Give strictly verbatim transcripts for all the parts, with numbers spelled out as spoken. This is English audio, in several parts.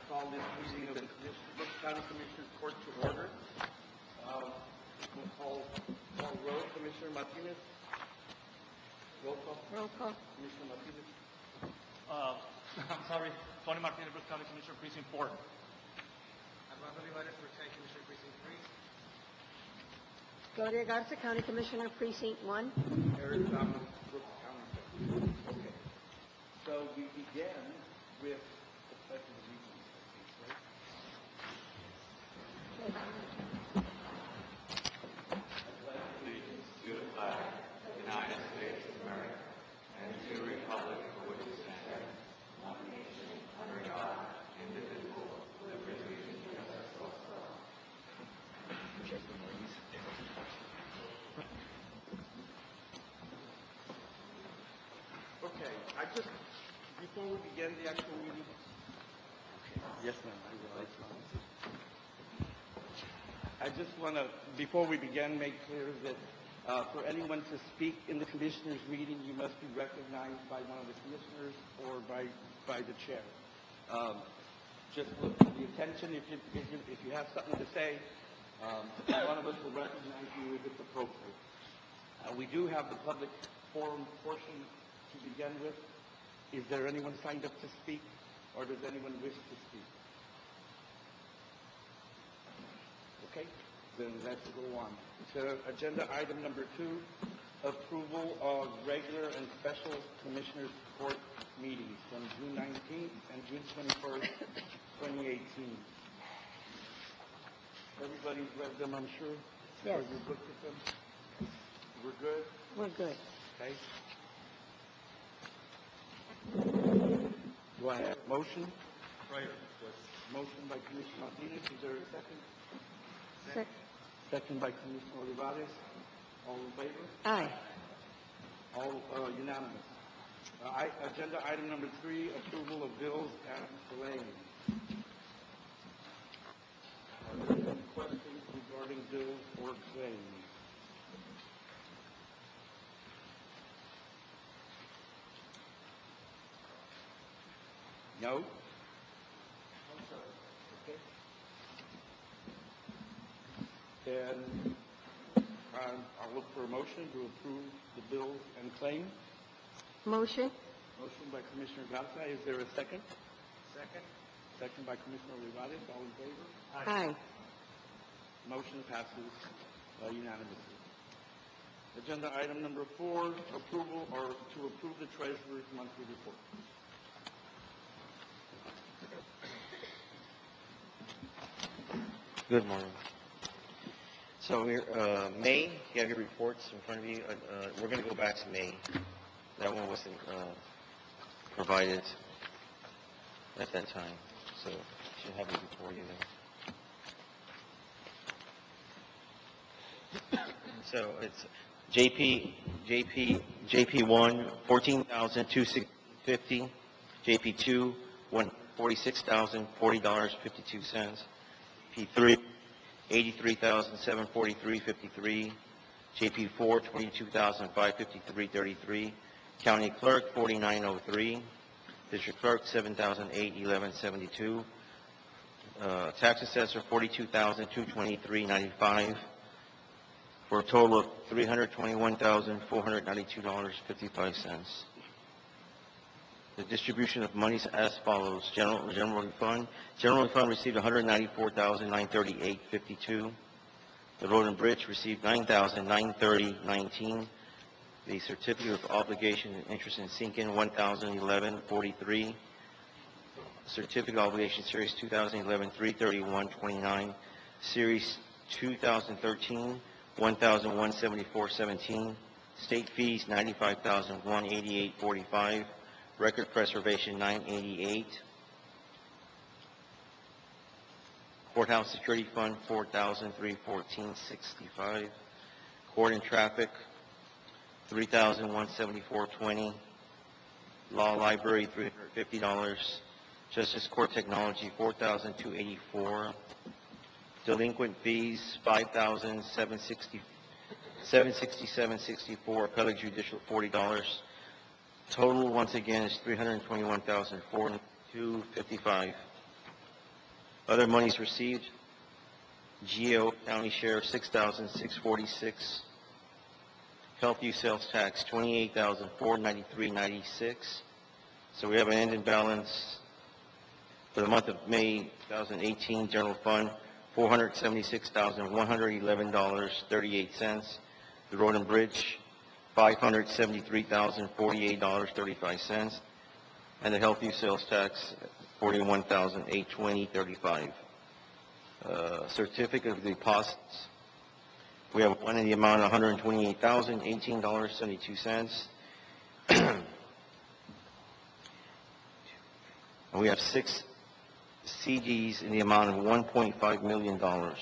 call this meeting of the Brooks County Commissioners Court to order. Um, We'll call, call roll. Commissioner Martinez. Roll call. Roll call. Commissioner Martinez. Uh, I'm sorry, Tony Martinez, Brooks County Commissioner, Precinct Four. Armando Olivares, Brooks County Commissioner, Precinct Three. Gloria Garza, County Commissioner, Precinct One. Eric Ramos, Brooks County. Okay. So we begin with the pledge of allegiance, right? Allegiance to the flag of the United States of America and to the republic for which it stands, one nation, under God, indivisible, with liberty and justice for all. Okay, I just, before we begin the actual meeting. Yes, ma'am, I will. I just want to, before we begin, make clear that uh, for anyone to speak in the commissioners' meeting, you must be recognized by one of the commissioners or by, by the chair. Um, just look for the attention if you, if you, if you have something to say. Um, one of us will recognize you if it's appropriate. Uh, we do have the public forum portion to begin with. Is there anyone signed up to speak, or does anyone wish to speak? Okay, then let's go on. So agenda item number two, approval of regular and special commissioners court meetings from June nineteenth and June twenty-first, twenty eighteen. Everybody's read them, I'm sure? Yes. Or you looked at them? We're good? We're good. Okay. Do I have a motion? Right. Motion by Commissioner Martinez. Is there a second? Sec- Second by Commissioner Olivares. All in favor? Aye. All uh, unanimous. Uh, I, agenda item number three, approval of bills and claims. Are there any questions regarding bills or claims? No? Okay. Then um, I'll look for a motion to approve the bills and claims. Motion. Motion by Commissioner Garza. Is there a second? Second. Second by Commissioner Olivares. All in favor? Aye. Motion passes uh, unanimously. Agenda item number four, approval or to approve the treasurer's monthly report. Good morning. So we're, uh, May, you have your reports in front of you. Uh, uh, we're going to go back to May. That one wasn't uh, provided at that time. So you should have it before you there. So it's J P, J P, J P one, fourteen thousand two hundred fifty dollars. J P two, one forty-six thousand forty dollars and fifty-two cents. J P three, eighty-three thousand seven hundred forty-three dollars and fifty-three cents. J P four, twenty-two thousand five hundred fifty-three dollars and thirty-three cents. County Clerk, forty-nine oh three dollars. District Clerk, seven thousand eight hundred eleven dollars and seventy-two cents. Uh, Tax Assessor, forty-two thousand two hundred twenty-three dollars and ninety-five cents. For a total of three hundred twenty-one thousand four hundred ninety-two dollars and fifty-five cents. The distribution of monies as follows. General, General Fund. General Fund received one hundred ninety-four thousand nine hundred thirty-eight dollars and fifty-two cents. The Road and Bridge received nine thousand nine hundred thirty dollars and nineteen cents. The Certificate of Obligation and Interest in Sinking, one thousand eleven dollars and forty-three cents. Certificate of Obligation Series two thousand eleven, three thirty-one dollars and twenty-nine cents. Series two thousand thirteen, one thousand one hundred seventy-four dollars and seventeen cents. State fees, ninety-five thousand one hundred eighty-eight dollars and forty-five cents. Record preservation, nine hundred eighty-eight dollars. Courthouse Security Fund, four thousand three hundred fourteen dollars and sixty-five cents. Court and Traffic, three thousand one hundred seventy-four dollars and twenty cents. Law Library, three hundred fifty dollars. Justice Court Technology, four thousand two hundred eighty-four dollars. Delinquent fees, five thousand seven hundred sixty-seven dollars and sixty-four cents. Appellate Judicial, forty dollars. Total, once again, is three hundred twenty-one thousand four hundred two dollars and fifty-five cents. Other monies received, G O County Sheriff, six thousand six hundred forty-six. Health use sales tax, twenty-eight thousand four hundred ninety-three dollars and ninety-six. So we have an ending balance for the month of May two thousand eighteen, general fund, four hundred seventy-six thousand one hundred eleven dollars and thirty-eight cents. The road and bridge, five hundred seventy-three thousand forty-eight dollars and thirty-five cents. And the health use sales tax, forty-one thousand eight hundred twenty dollars and thirty-five cents. Uh, certificate of deposits, we have one in the amount of one hundred twenty-eight thousand eighteen dollars and seventy-two cents. And we have six C Ds in the amount of one point five million dollars.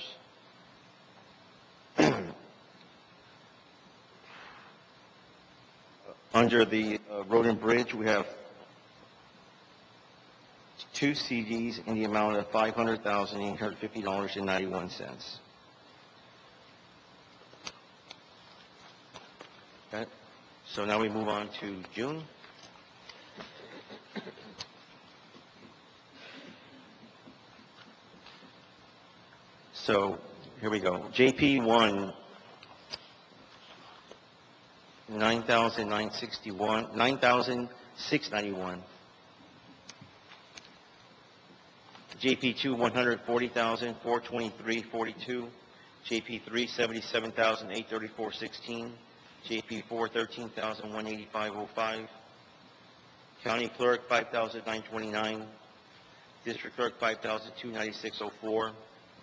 Under the uh, road and bridge, we have two C Ds in the amount of five hundred thousand eight hundred fifty dollars and ninety-one cents. Okay, so now we move on to June. So here we go. J P one, nine thousand nine hundred sixty-one, nine thousand six hundred ninety-one. J P two, one hundred forty thousand four hundred twenty-three dollars and forty-two cents. J P three, seventy-seven thousand eight hundred thirty-four dollars and sixteen cents. J P four, thirteen thousand one hundred eighty-five dollars and five cents. County clerk, five thousand nine hundred twenty-nine dollars. District clerk, five thousand two hundred ninety-six dollars and four cents.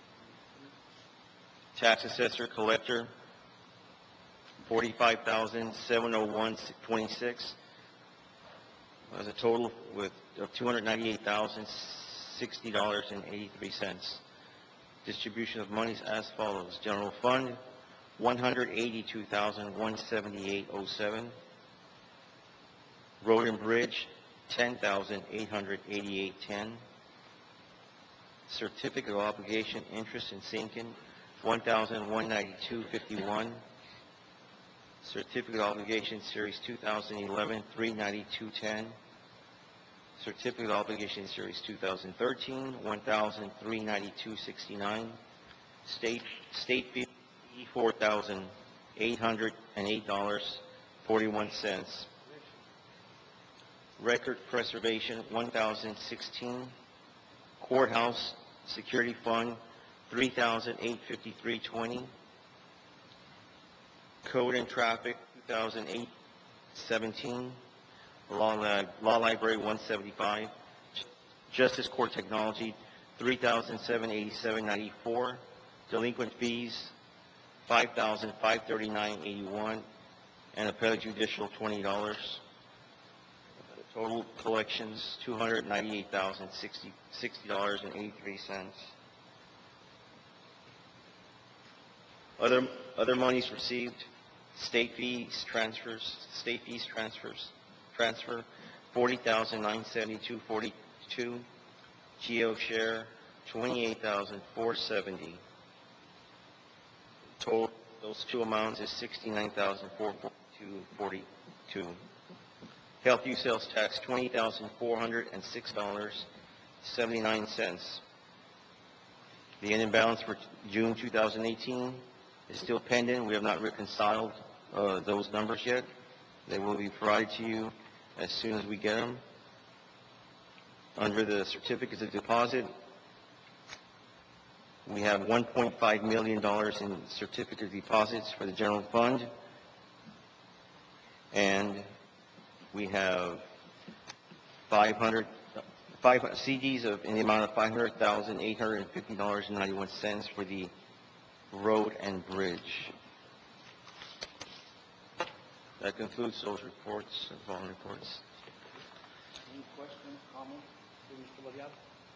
Tax assessor collector, forty-five thousand seven hundred one dollars and twenty-six cents. As a total with of two hundred ninety-eight thousand sixty dollars and eighty-three cents. Distribution of monies as follows. General fund, one hundred eighty-two thousand one hundred seventy-eight dollars and seven cents. Road and bridge, ten thousand eight hundred eighty-eight dollars and ten cents. Certificate of obligation, interest and sinking, one thousand one hundred ninety-two dollars and fifty-one cents. Certificate of obligation, series two thousand eleven, three hundred ninety-two dollars and ten cents. Certificate of obligation, series two thousand thirteen, one thousand three hundred ninety-two dollars and sixty-nine cents. State, state fee, four thousand eight hundred eight dollars and forty-one cents. Record preservation, one thousand sixteen dollars. Courthouse security fund, three thousand eight hundred fifty-three dollars and twenty cents. Code and traffic, two thousand eight hundred seventeen dollars. Law, Lab, Law Library, one hundred seventy-five dollars. Justice Court Technology, three thousand seven hundred eighty-seven dollars and ninety-four cents. Delinquent fees, five thousand five hundred thirty-nine dollars and eighty-one cents. And appellate judicial, twenty dollars. Total collections, two hundred ninety-eight thousand sixty dollars and eighty-three cents. Other, other monies received, state fees, transfers, state fees, transfers, transfer, forty thousand nine hundred seventy-two dollars and forty-two cents. G O share, twenty-eight thousand four hundred seventy dollars. Total, those two amounts is sixty-nine thousand four hundred forty-two dollars and forty-two cents. Health use sales tax, twenty thousand four hundred six dollars and seventy-nine cents. The ending balance for June two thousand eighteen is still pending. We have not reconciled uh, those numbers yet. They will be provided to you as soon as we get them. Under the certificates of deposit, we have one point five million dollars in certificate of deposits for the general fund. And we have five hundred, five C Ds of, in the amount of five hundred thousand eight hundred fifty dollars and ninety-one cents for the road and bridge. That concludes those reports, the following reports. Any questions, comments, for Mister Variado?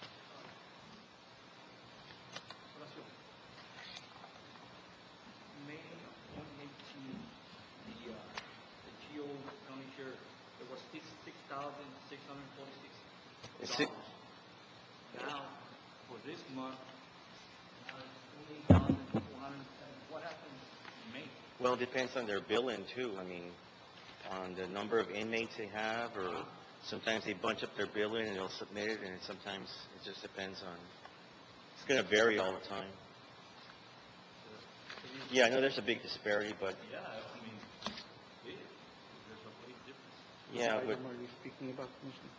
May twenty eighteen, the, uh, the G O county share, it was six, six thousand six hundred forty-six It's six- dollars. Now, for this month, now it's twenty-eight thousand four hundred seven. What happened in May? Well, it depends on their billing too. I mean, on the number of inmates they have, or sometimes they bunch up their billing and they'll submit it, and sometimes it just depends on It's going to vary all the time. Yeah, I know there's a big disparity, but Yeah, I mean, big. There's a big difference. yeah, What but item are you speaking about, Commissioner?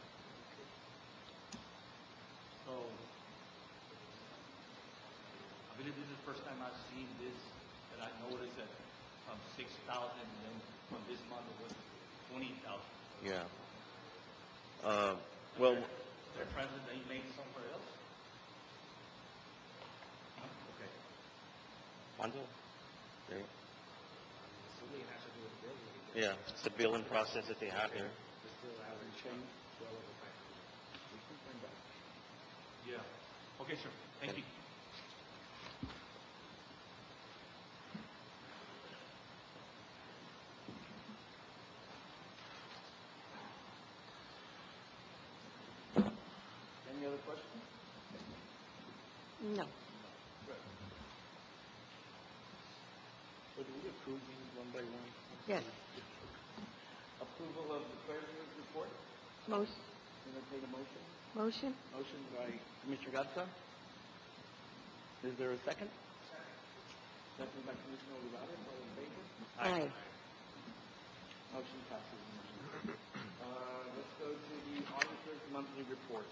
So, I believe this is the first time I've seen this, that I noticed that from six thousand, and then from this month it was twenty thousand. yeah. Uh, well, They're trying to, they make somewhere else? Huh? Okay. Hondo? There. Something has to do with building. Yeah, it's the billing process that they have here. It still hasn't changed well over time. We can bring back. Yeah. Okay, sir. Thank you. Any other questions? No. So do we approve these one by one? Yes. Approval of the treasurer's report. Motion. Entertain a motion. Motion? Motion by Commissioner Gatsa. Is there a second? Second by Commissioner Olivares. All in favor? Aye. Motion passes. Uh, let's go to the auditor's monthly report.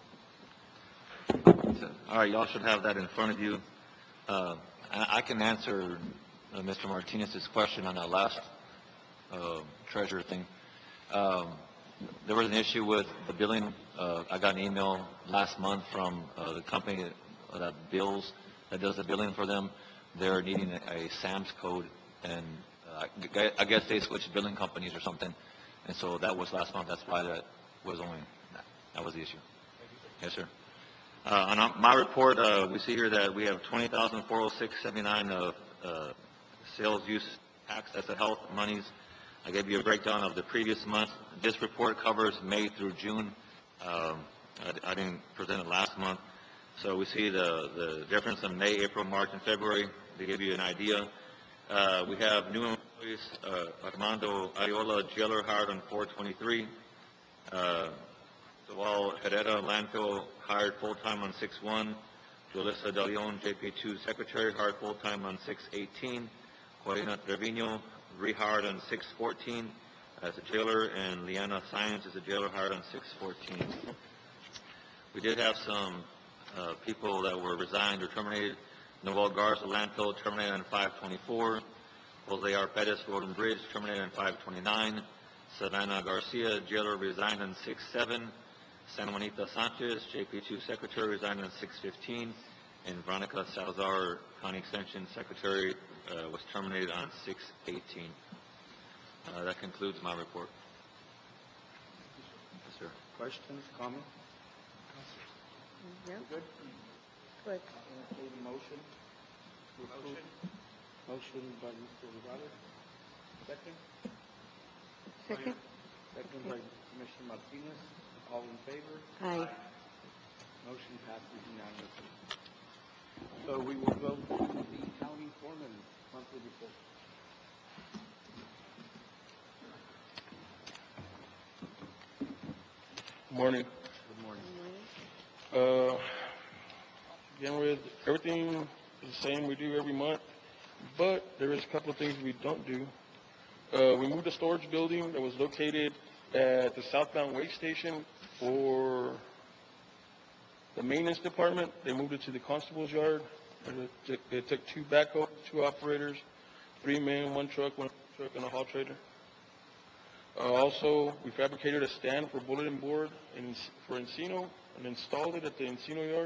All right, y'all should have that in front of you. Uh, I I can answer uh, Mister Martinez's question on that last uh, treasurer thing. Um, There was an issue with the billing. Uh, I got an email last month from uh, the company that, that bills, that does the billing for them. They're needing a, a SAMS code, and uh, I I guess they switched billing companies or something. And so that was last month. That's why that was only, that was the issue. Yes, sir. Uh, on our- my report, uh, we see here that we have twenty thousand four hundred six seventy-nine of uh, sales use tax, that's the health monies. I gave you a breakdown of the previous month. This report covers May through June. Um, I, I didn't present it last month. So we see the, the difference in May, April, March, and February to give you an idea. Uh, we have new employees, uh, Armando Ariola, jailer, hired on four twenty-three. Uh, Joel Herrera, landfill, hired full-time on six one. Julissa De Leon, J P two secretary, hired full-time on six eighteen. Corina Trevino, rehired on six fourteen as a jailer, and Liana Science is a jailer, hired on six fourteen. We did have some uh, people that were resigned or terminated. Noel Garza, landfill, terminated on five twenty-four. Jose R. Pettis, road and bridge, terminated on five twenty-nine. Savannah Garcia, jailer, resigned on six seven. San Juanita Sanchez, J P two secretary, resigned on six fifteen. And Veronica Salazar, county extension secretary, uh, was terminated on six eighteen. Uh, that concludes my report. Yes, sir. Questions, comments? Yeah. Good? Good. Entertain a motion. to approve. Motion by Mister Olivares. Second. Second? Second by Commissioner Martinez. All in favor? Aye. Motion passes unanimously. So we will go to the county foreman monthly report. Morning. Good morning. Uh, Begin with, everything is the same we do every month, but there is a couple of things we don't do. Uh, we moved a storage building that was located at the southbound weigh station for the maintenance department. They moved it to the constable's yard. And It took, it took two backhoes, two operators, three men, one truck, one truck, and a haul trailer. Uh, also, we fabricated a stand for bulletin board in, for Encino and installed it at the Encino yard.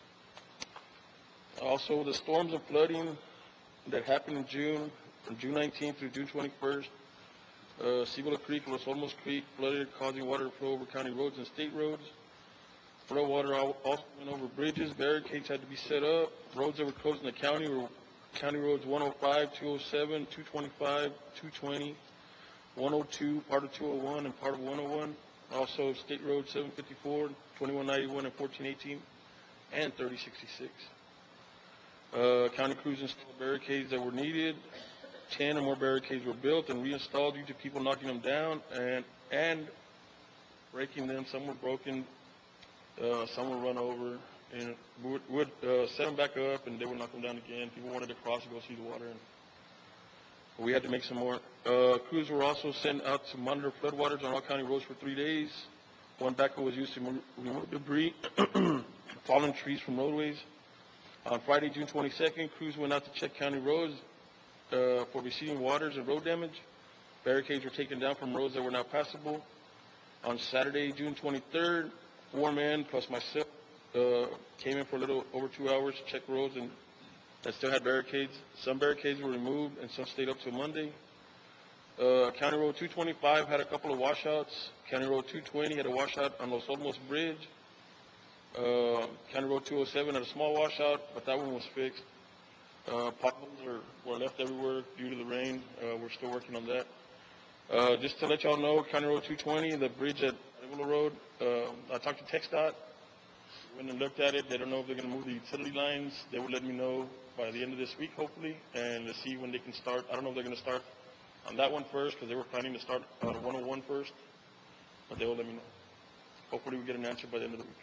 Also, the storms and flooding that happened in June, from June nineteenth through June twenty-first, uh, Cibola Creek, Los Olmos Creek flooded, causing water to flow over county roads and state roads. Flood water al- also went over bridges, barricades had to be set up. Roads that were closed in the county were County Roads one oh five, two oh seven, two twenty-five, two twenty, one oh two, part of two oh one, and part of one oh one. Also, State Road seven fifty-four, twenty-one ninety-one, and fourteen eighteen, and thirty sixty-six. Uh, county crews installed barricades that were needed. Ten or more barricades were built and reinstalled due to people knocking them down and, and breaking them. Some were broken, uh, some were run over, and we would, would uh, set them back up, and they would knock them down again. People wanted to cross and go see the water, and we had to make some more. Uh, crews were also sent out to monitor floodwaters on all county roads for three days. One backhoe was used to mo- remove debris, fallen trees from roadways. On Friday, June twenty-second, crews went out to check county roads uh, for receding waters and road damage. Barricades were taken down from roads that were not passable. On Saturday, June twenty-third, four men plus myself uh, came in for a little over two hours to check roads and that still had barricades. Some barricades were removed and some stayed up till Monday. Uh, County Road two twenty-five had a couple of washouts. County Road two twenty had a washout on Los Olmos Bridge. Uh, County Road two oh seven had a small washout, but that one was fixed. Uh, potholes were, were left everywhere due to the rain. Uh, we're still working on that. Uh, just to let y'all know, County Road two twenty, the bridge at Arevalo Road, uh, I talked to TxDOT. When they looked at it, they don't know if they're going to move the utility lines. They will let me know by the end of this week, hopefully, and to see when they can start. I don't know if they're going to start on that one first, because they were planning to start on one oh one first, but they will let me know. Hopefully we get an answer by the end of the week.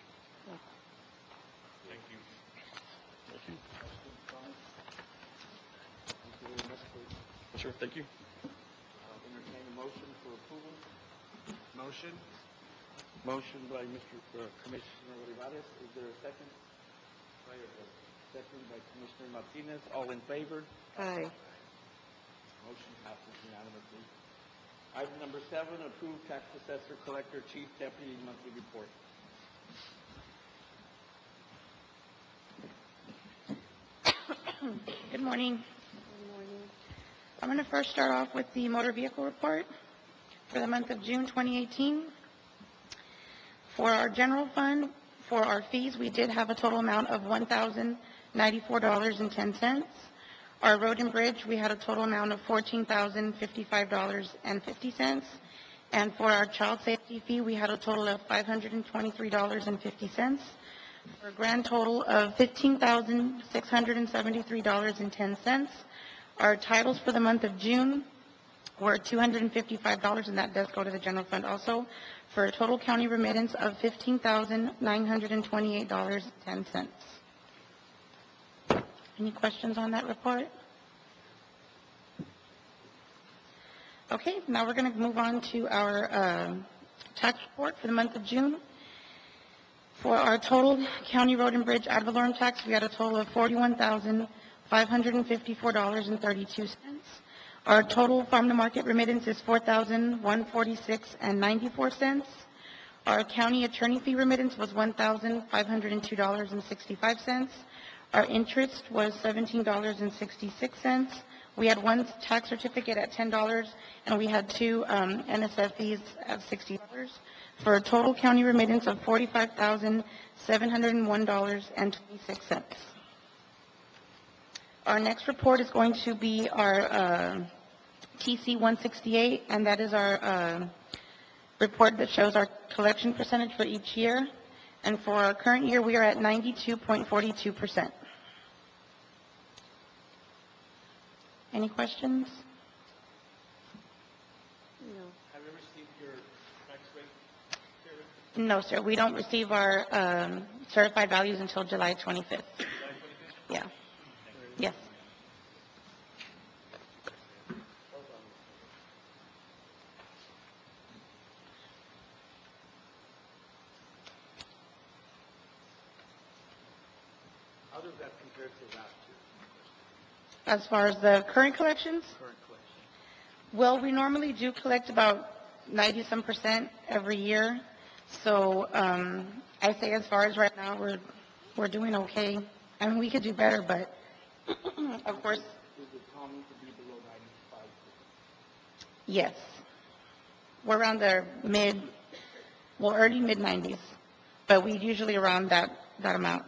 Thank you. Thank you. Thank you very much, please. Sure, thank you. I'll entertain a motion for approval. Motion? Motion by Mister uh, Commissioner Olivares. Is there a second? Second by Commissioner Martinez. All in favor? Aye. Motion passes unanimously. Item number seven, approve tax assessor collector chief deputy monthly report. Good morning. Good morning. I'm going to first start off with the motor vehicle report for the month of June twenty eighteen. For our general fund, for our fees, we did have a total amount of one thousand ninety-four dollars and ten cents. Our road and bridge, we had a total amount of fourteen thousand fifty-five dollars and fifty cents. And for our child safety fee, we had a total of five hundred twenty-three dollars and fifty cents. For a grand total of fifteen thousand six hundred seventy-three dollars and ten cents. Our titles for the month of June were two hundred fifty-five dollars, and that does go to the general fund also, for a total county remittance of fifteen thousand nine hundred twenty-eight dollars and ten cents. Any questions on that report? Okay, now we're going to move on to our uh, tax report for the month of June. For our total county road and bridge ad valorem tax, we had a total of forty-one thousand five hundred fifty-four dollars and thirty-two cents. Our total farm-to-market remittance is four thousand one hundred forty-six dollars and ninety-four cents. Our county attorney fee remittance was one thousand five hundred two dollars and sixty-five cents. Our interest was seventeen dollars and sixty-six cents. We had one tax certificate at ten dollars, and we had two um, N S F fees at sixty dollars, for a total county remittance of forty-five thousand seven hundred one dollars and twenty-six cents. Our next report is going to be our uh, T C one sixty-eight, and that is our uh, report that shows our collection percentage for each year. And for our current year, we are at ninety-two point four two percent. Any questions? No. Have you received your tax rate? No, sir. We don't receive our um, certified values until July twenty-fifth. Yeah. Yes. How does that compare to last year? As far as the current collections, Current collection. well, we normally do collect about ninety-some percent every year. So um, I say as far as right now, we're, we're doing okay. I mean, we could do better, but of course, Is it common to be below ninety-five percent? yes. We're around the mid, well, early mid nineties, but we usually around that, that amount.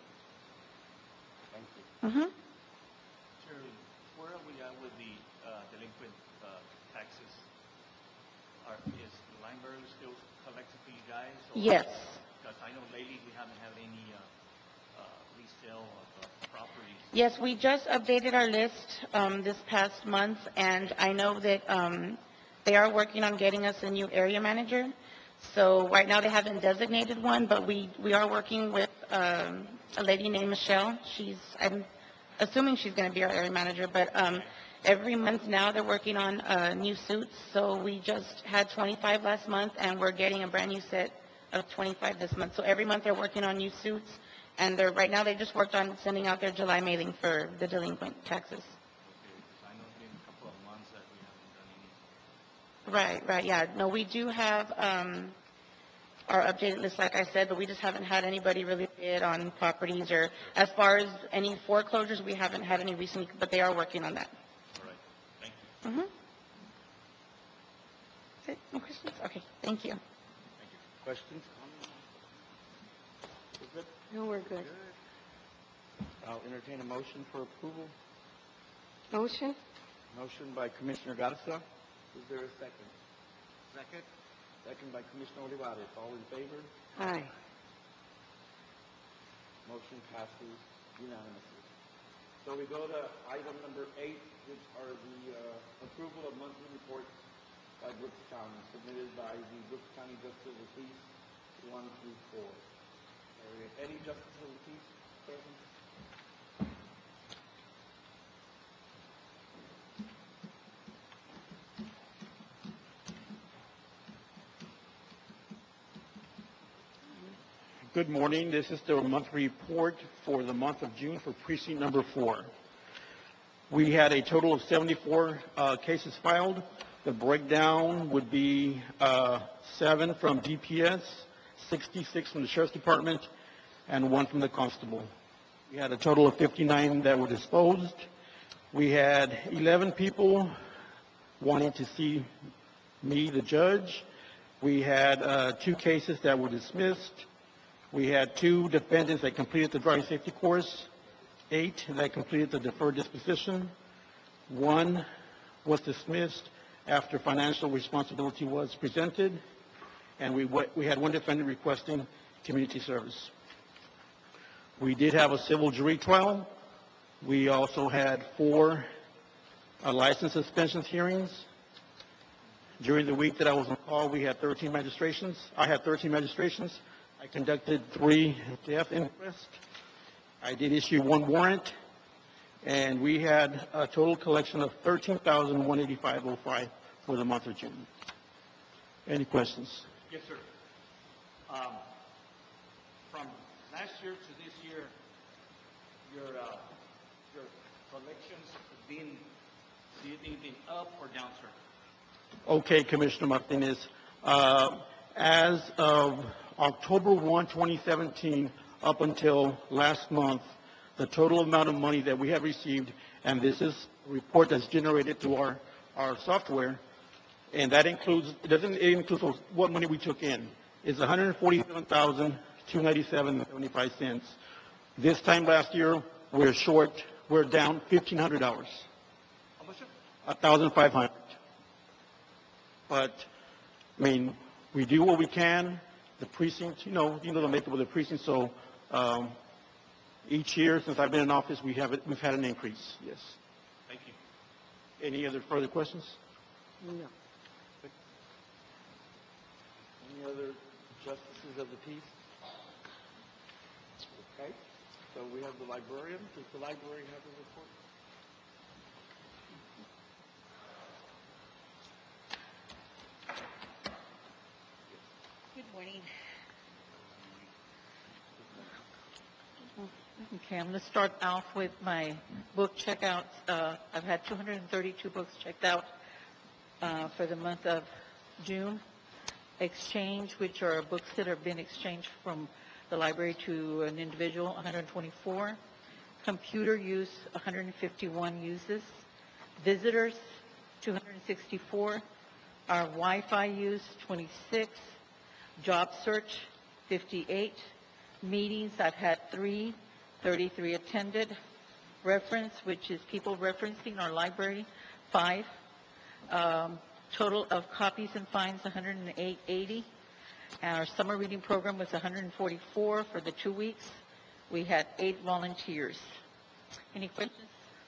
Thank you. Mm-hmm. Shirley, where are we at with the uh, delinquent uh, taxes? Are, is Lineberry still collecting for you guys? or- Yes. Because I know lately we haven't had any uh, uh, resale of uh, properties. Yes, we just updated our list um, this past month, and I know that um, they are working on getting us a new area manager. So right now they haven't designated one, but we, we are working with um, a lady named Michelle. She's, I'm assuming she's going to be our area manager, but um, every month now they're working on uh, new suits. So we just had twenty-five last month, and we're getting a brand new set of twenty-five this month. So every month they're working on new suits, and they're right now they just worked on sending out their July mailing for the delinquent taxes. Okay, because I know it's been a couple of months that we haven't done any. Right, right, yeah. No, we do have um, our updated list, like I said, but we just haven't had anybody really bid on properties, or as far as any foreclosures, we haven't had any recently, but they are working on that. All right, thank you. Mm-hmm. Okay, no questions? Okay, thank you. Questions, comments? We're good? No, we're good. I'll entertain a motion for approval. Motion? Motion by Commissioner Garza. Is there a second? Second? Second by Commissioner Olivares. All in favor? Aye. Motion passes unanimously. So we go to item number eight, which are the uh, approval of monthly reports by Brooks County, submitted by the Brooks County Justice of the Peace, one through four. Are there any Justice of the Peace present? Good morning. This is the monthly report for the month of June for precinct number four. We had a total of seventy-four uh, cases filed. The breakdown would be uh, seven from D P S, sixty-six from the Sheriff's Department, and one from the Constable. We had a total of fifty-nine that were disposed. We had eleven people wanting to see me, the judge. We had uh, two cases that were dismissed. We had two defendants that completed the driving safety course, eight that completed the deferred disposition. One was dismissed after financial responsibility was presented, and we, we had one defendant requesting community service. We did have a civil jury trial. We also had four uh, license suspensions hearings. During the week that I was on call, we had thirteen registrations. I had thirteen registrations. I conducted three death inquests. I did issue one warrant, and we had a total collection of thirteen thousand one hundred eighty-five dollars and five cents for the month of June. Any questions? Yes, sir. Um, from last year to this year, your, uh, your collections have been, do you think been up or down, sir? Okay, Commissioner Martinez. Uh, as of October first, twenty seventeen, up until last month, the total amount of money that we have received, and this is a report that's generated through our, our software, and that includes, it doesn't it includes what money we took in, is one hundred forty-seven thousand two hundred ninety-seven dollars and seventy-five cents. This time last year, we're short, we're down fifteen hundred dollars. How much, sir? one thousand five hundred dollars. But, I mean, we do what we can. The precinct, you know, you know the makeup of the precinct, so um, each year since I've been in office, we have it, we've had an increase, yes. Thank you. Any other further questions? No. Any other Justices of the Peace? Okay, so we have the librarian. Does the librarian have a report? Good morning. Okay, I'm going to start off with my book checkouts. Uh, I've had two hundred thirty-two books checked out uh, for the month of June. Exchange, which are books that have been exchanged from the library to an individual, one hundred twenty-four. Computer use, one hundred fifty-one uses. Visitors, two hundred sixty-four. Our Wi-Fi use, twenty-six. Job search, fifty-eight. Meetings, I've had three, thirty-three attended. Reference, which is people referencing our library, five. Um, total of copies and fines, one hundred eight eighty. Our summer reading program was one hundred forty-four for the two weeks. We had eight volunteers. Any questions?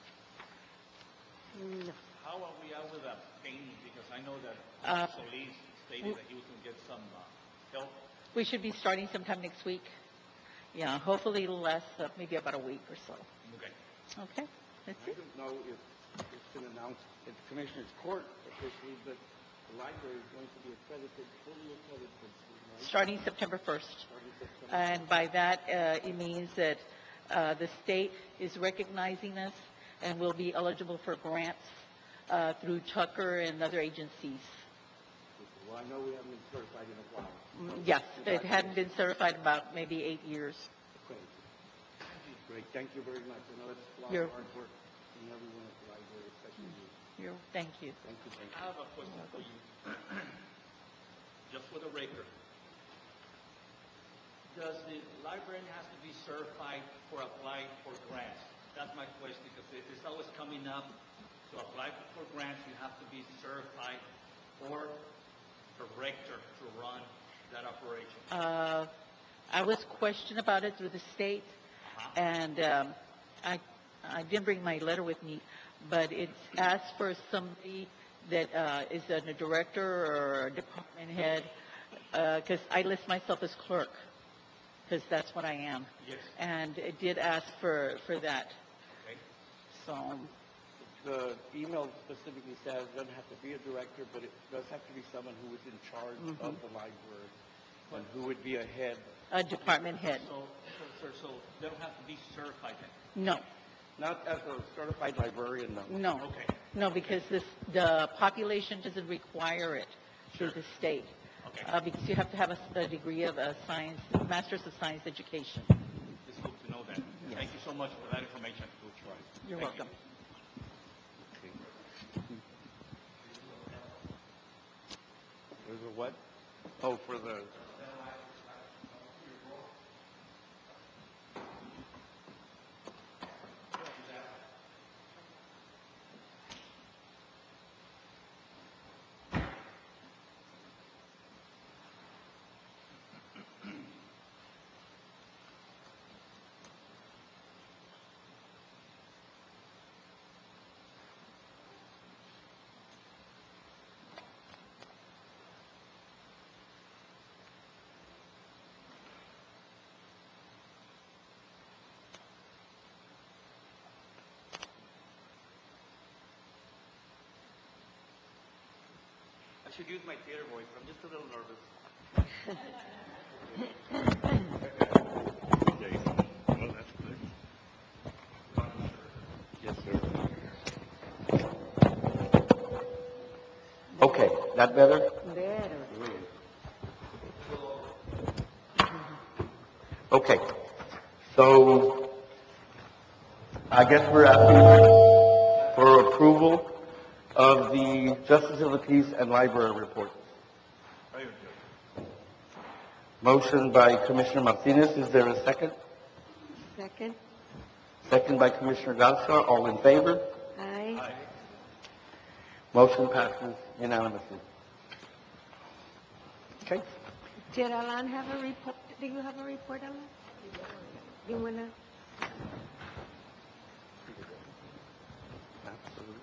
No. How are we out with that painting? Because I know that Uh, Solis stated that he was going to get some uh, help. We should be starting sometime next week. Yeah, hopefully it'll last uh, maybe about a week or so. Okay. Okay, that's I it. don't know if it's been announced at the Commissioners Court officially, but the library is going to be accredited, fully accredited, right? Starting September first. Starting September. And by that, uh, it means that uh, the state is recognizing us and will be eligible for grants uh, through Tucker and other agencies. Well, I know we haven't been certified in a while. Mm, Yes, it hadn't been certified about maybe eight years. Great. Great, thank you very much. I know it's a lot You're- of hard work from everyone at the library, especially you. You're, thank you. Thank you, thank I you. have a question for you. Just for the record. Does the librarian has to be certified for applying for grants? That's my question, because it- it's always coming up. To apply for grants, you have to be certified or a rector to run that operation. Uh, I was questioned about it through the state, and um, I, I didn't bring my letter with me, but it's asked for somebody that uh, is a director or a department head, because I list myself as clerk, because that's what I am. Yes. And it did ask for, for that, Okay. so, The email specifically says it doesn't have to be a director, but it does have to be someone who is in charge Mm-hmm. of the library and who would be a head. a department head. So, so, sir, so they don't have to be certified then? No, Not as a certified librarian, no. no. Okay. No, because this, the population doesn't require it through the state. Okay. Uh, because you have to have a, a degree of uh science, master's of science education. It's good to know that. Thank you so much for that information. You're Thank you. welcome. There's a what? Oh, for the, I should use my theater voice. I'm just a little nervous. Okay. Well, that's good. Yes, sir. Okay, that better? Better. Okay, so I guess we're asking for approval of the Justice of the Peace and Library report. Motion by Commissioner Martinez. Is there a second? Second. Second by Commissioner Garza. All in favor? Aye. Motion passes unanimously. Okay. Did Alan have a report? Do you have a report, Alan? You wanna? Absolutely.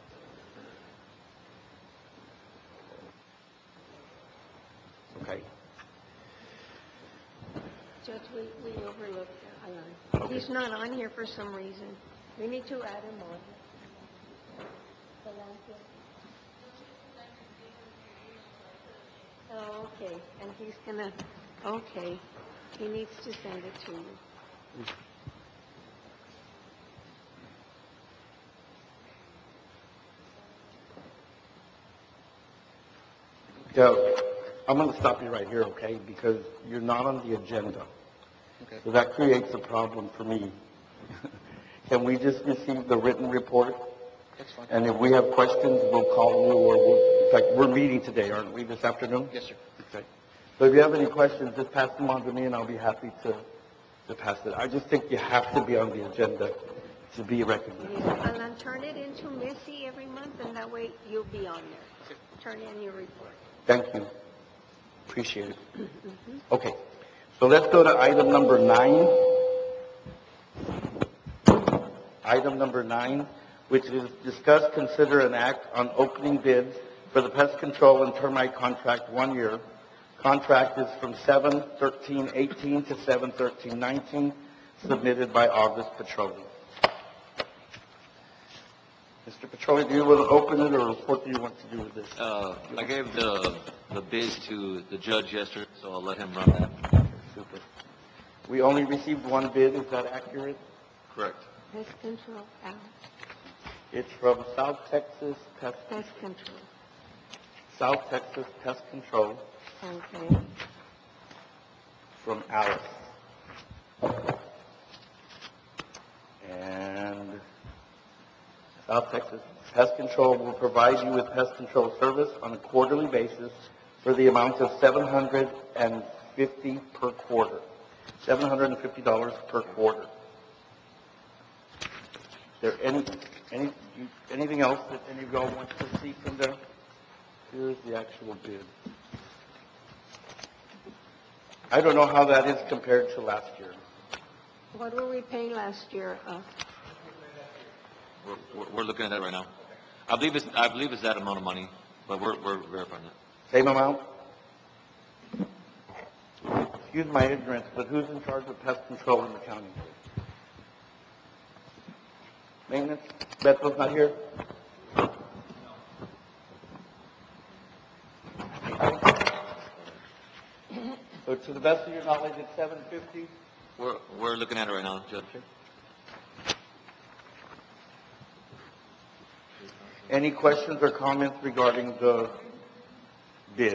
Okay. Judge, we, we overlooked Alan. He's not on here for some reason. We need to add him on. Oh, okay, and he's gonna, okay, he needs to send it to you. Yeah, I'm going to stop you right here, okay? Because you're not on the agenda. Okay. So that creates a problem for me. Can we just receive the written report? That's fine. And if we have questions, we'll call you, or we'll, in fact, we're meeting today, aren't we, this afternoon? Yes, sir. Okay. So if you have any questions, just pass them on to me, and I'll be happy to, to pass it. I just think you have to be on the agenda to be recognized. Yeah, Alan, turn it into Missy every month, and that way you'll be on there. Turn in your report. Thank you. Appreciate it. Okay, so let's go to item number nine. Item number nine, which is discuss, consider, and act on opening bids for the pest control and termite contract one year Contract is from seven thirteen eighteen to seven thirteen nineteen, submitted by August Petroleum. Mister Petroleum, do you want to open it, or what do you want to do with this? Uh, I gave the, the bids to the judge yesterday, so I'll let him run that. Super. We only received one bid, is that accurate? Correct. Pest control, Al. It's from South Texas Pest, Pest control. South Texas Pest Control, Okay. from Alice. And South Texas Pest Control will provide you with pest control service on a quarterly basis for the amount of seven hundred fifty dollars per quarter. seven hundred fifty dollars per quarter. Is there any, any, you- anything else that any of y'all want to see from them? Here's the actual bid. I don't know how that is compared to last year. What were we paying last year? Uh, We're, we're- we're looking at that right now. I believe it's, I believe it's that amount of money, but we're, we're verifying it. Same amount? Excuse my ignorance, but who's in charge of pest control in the county? Maintenance? Beto's not here? So to the best of your knowledge, it's seven fifty? We're, we're looking at it right now, Judge. Any questions or comments regarding the bid?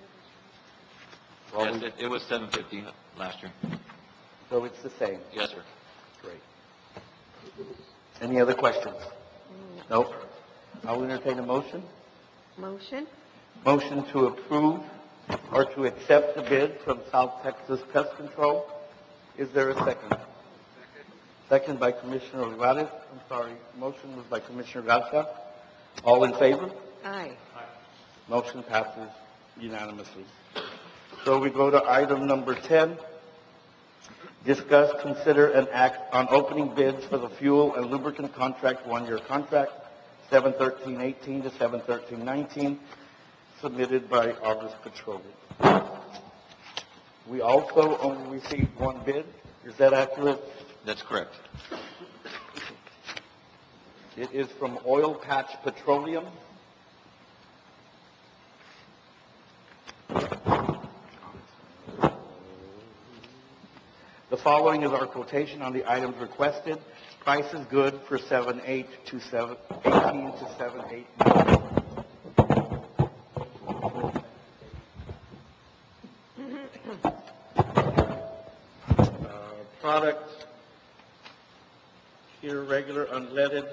Well, Yes, we- it, it was seven fifty last year. So it's the same? Yes, sir. Great. Any other questions? Nope. I'll entertain a motion. motion? Motion to approve or to accept the bid from South Texas Pest Control. Is there a second? Second by Commissioner Olivares. I'm sorry, motion was by Commissioner Garcia. All in favor? Aye. Motion passes unanimously. So we go to item number ten. Discuss, consider, and act on opening bids for the fuel and lubricant contract, one-year contract, seven thirteen eighteen to seven thirteen nineteen, submitted by August Petroleum. We also only received one bid. Is that accurate? That's correct. It is from Oil Patch Petroleum. The following is our quotation on the items requested. Price is good for seven eight to seven eighteen to seven eight nineteen. Uh, product here, regular unleaded,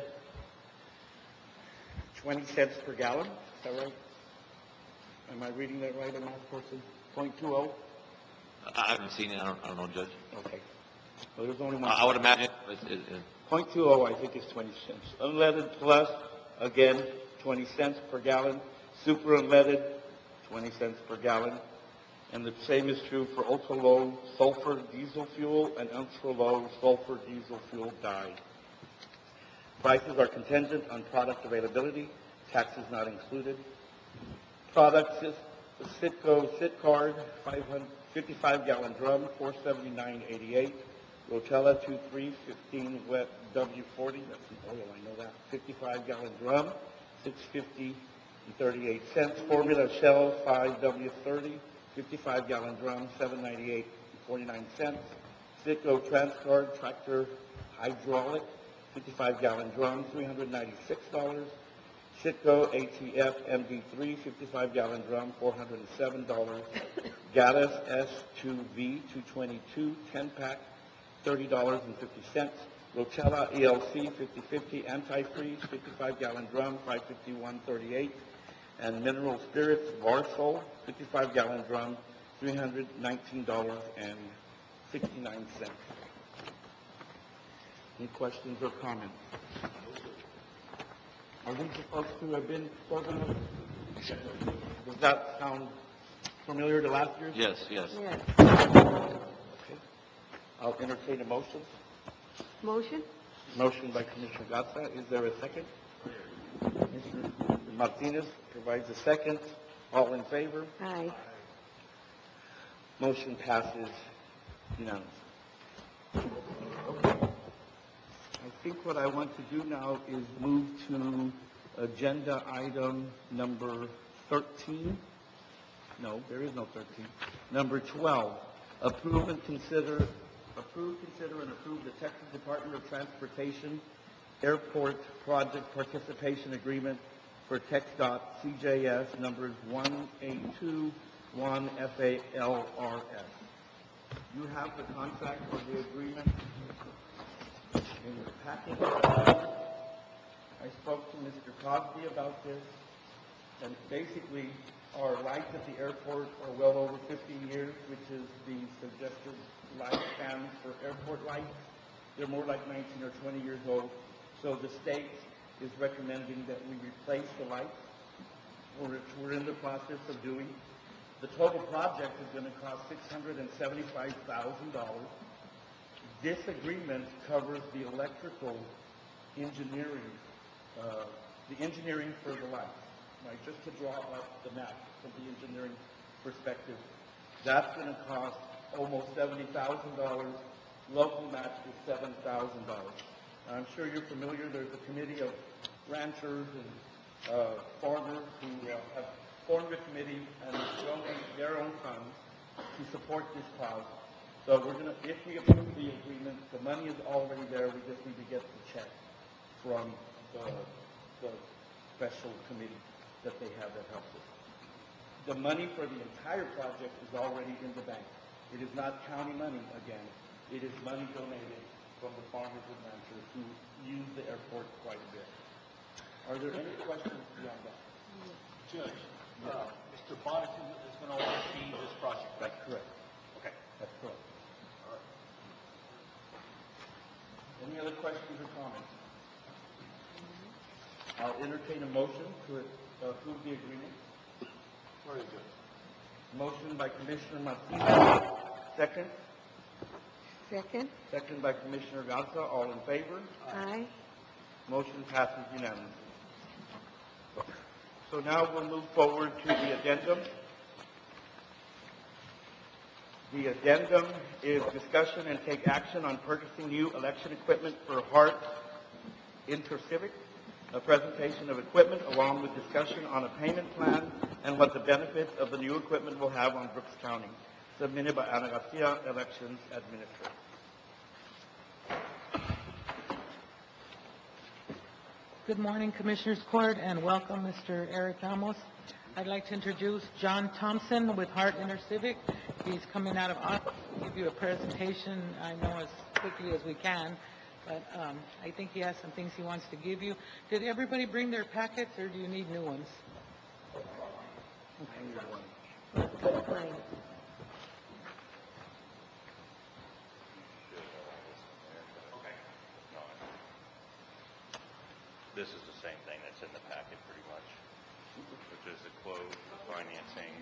twenty cents per gallon. Is that right? Am I reading that right, amount person? Point two oh? I I haven't seen it. I don't, I don't know, Judge. Okay. Well, there's only one. I, I would imagine it's, it, it, Point two oh, I think, is twenty cents. Unleaded plus, again, twenty cents per gallon. Super unleaded, twenty cents per gallon. And the same is true for ultra-low sulfur diesel fuel and ultra-low sulfur diesel fuel dye. Prices are contingent on product availability, taxes not included. Products is the Citgo Cit Card, fifty-five gallon drum, four seventy-nine eighty-eight. Rotella two three fifteen wet W forty, that's an oil, I know that. fifty-five gallon drum, six fifty and thirty-eight cents. Formula Shell five W thirty, fifty-five gallon drum, seven ninety-eight and forty-nine cents. Citgo Transcard tractor hydraulic, fifty-five gallon drum, three hundred ninety-six dollars. Citgo A T F M D three, fifty-five gallon drum, four hundred seven dollars. Gaddis S two V two twenty-two, ten pack, thirty dollars and fifty cents. Rotella E L C fifty fifty antifreeze, fifty-five gallon drum, five fifty-one thirty-eight. And Mineral Spirits Varsol, fifty-five gallon drum, three hundred nineteen dollars and sixty-nine cents. Any questions or comments? Are these supposed to have been spoken of? Does that sound familiar to last year? yes, yes. Yes. Okay. I'll entertain a motion. Motion? Motion by Commissioner Gatsa. Is there a second? Commissioner Martinez provides a second. All in favor? Aye. Motion passes unanimously. I think what I want to do now is move to agenda item number thirteen. No, there is no thirteen. Number twelve, approve and consider, approve, consider, and approve the Texas Department of Transportation Airport Project Participation Agreement for TxDOT C J S numbers one eight two one F A L R S. You have the contract or the agreement in your packet. I spoke to Mister Cosby about this, and basically our lights at the airport are well over fifteen years, which is the suggested lifespan for airport lights. They're more like nineteen or twenty years old. So the state is recommending that we replace the lights, which we're in the process of doing. The total project is going to cost six hundred seventy-five thousand dollars. This agreement covers the electrical engineering, uh, the engineering for the lights. Right, just to draw up the map from the engineering perspective. That's going to cost almost seventy thousand dollars. Local match is seven thousand dollars. I'm sure you're familiar. There's a committee of ranchers and uh, farmers who uh, have formed a committee and donate their own funds to support this cause. So we're going to, if we approve the agreement, the money is already there. We just need to get the check from the, the special committee that they have that helps us. The money for the entire project is already in the bank. It is not county money again. It is money donated from the farmers and ranchers who use the airport quite a bit. Are there any questions beyond that? Judge, uh, Mister Bonnett is going to oversee this project. That's correct. Okay. That's correct. All right. Any other questions or comments? I'll entertain a motion to approve the agreement. Very good. Motion by Commissioner Martinez. Second. Second? Second by Commissioner Garza. All in favor? Aye. Motion passes unanimously. So now we'll move forward to the addendum. The addendum is discussion and take action on purchasing new election equipment for Hart Intercivic, a presentation of equipment along with discussion on a payment plan and what the benefits of the new equipment will have on Brooks County, submitted by Ana Garcia, Elections Administrator. Good morning, Commissioners Court, and welcome, Mister Eric Ramos. I'd like to introduce John Thompson with Hart Intercivic. He's coming out of office to give you a presentation, I know as quickly as we can, but um, I think he has some things he wants to give you. Did everybody bring their packets, or do you need new ones? Fine. This is the same thing that's in the packet pretty much, which is the quote, financing.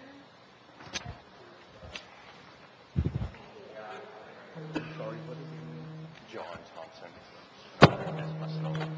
Sorry, what is it? John Thompson. That's myself.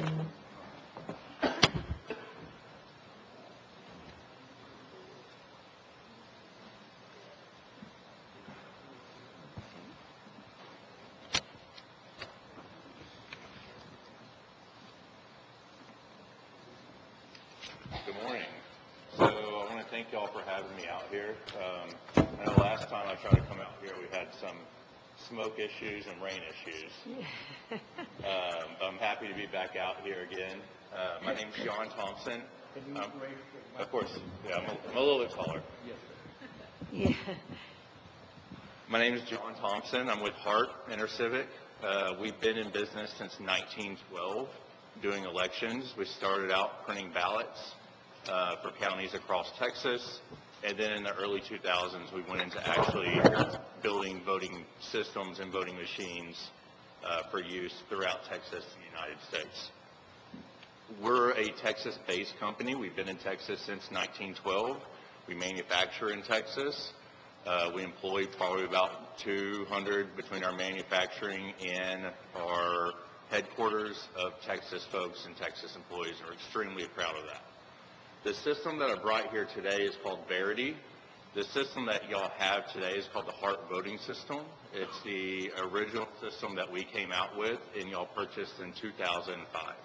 Good morning. So I want to thank y'all for having me out here. Um, I know last time I tried to come out here, we had some smoke issues and rain issues. um, I'm happy to be back out here again. Uh, my name's John Thompson. Um, of course, yeah, I'm a, I'm a little bit taller. Yes, Yeah. My name is John Thompson. I'm with Hart Intercivic. Uh, we've been in business since nineteen twelve doing elections. We started out printing ballots uh, for counties across Texas, and then in the early two thousands we went into actually building voting systems and voting machines uh, for use throughout Texas and the United States. We're a Texas-based company. We've been in Texas since nineteen twelve. We manufacture in Texas. Uh, we employ probably about two hundred between our manufacturing and our headquarters of Texas folks and Texas employees, and we're extremely proud of that. The system that I brought here today is called Verity. The system that y'all have today is called the HART voting system. It's the original system that we came out with and y'all purchased in two thousand five.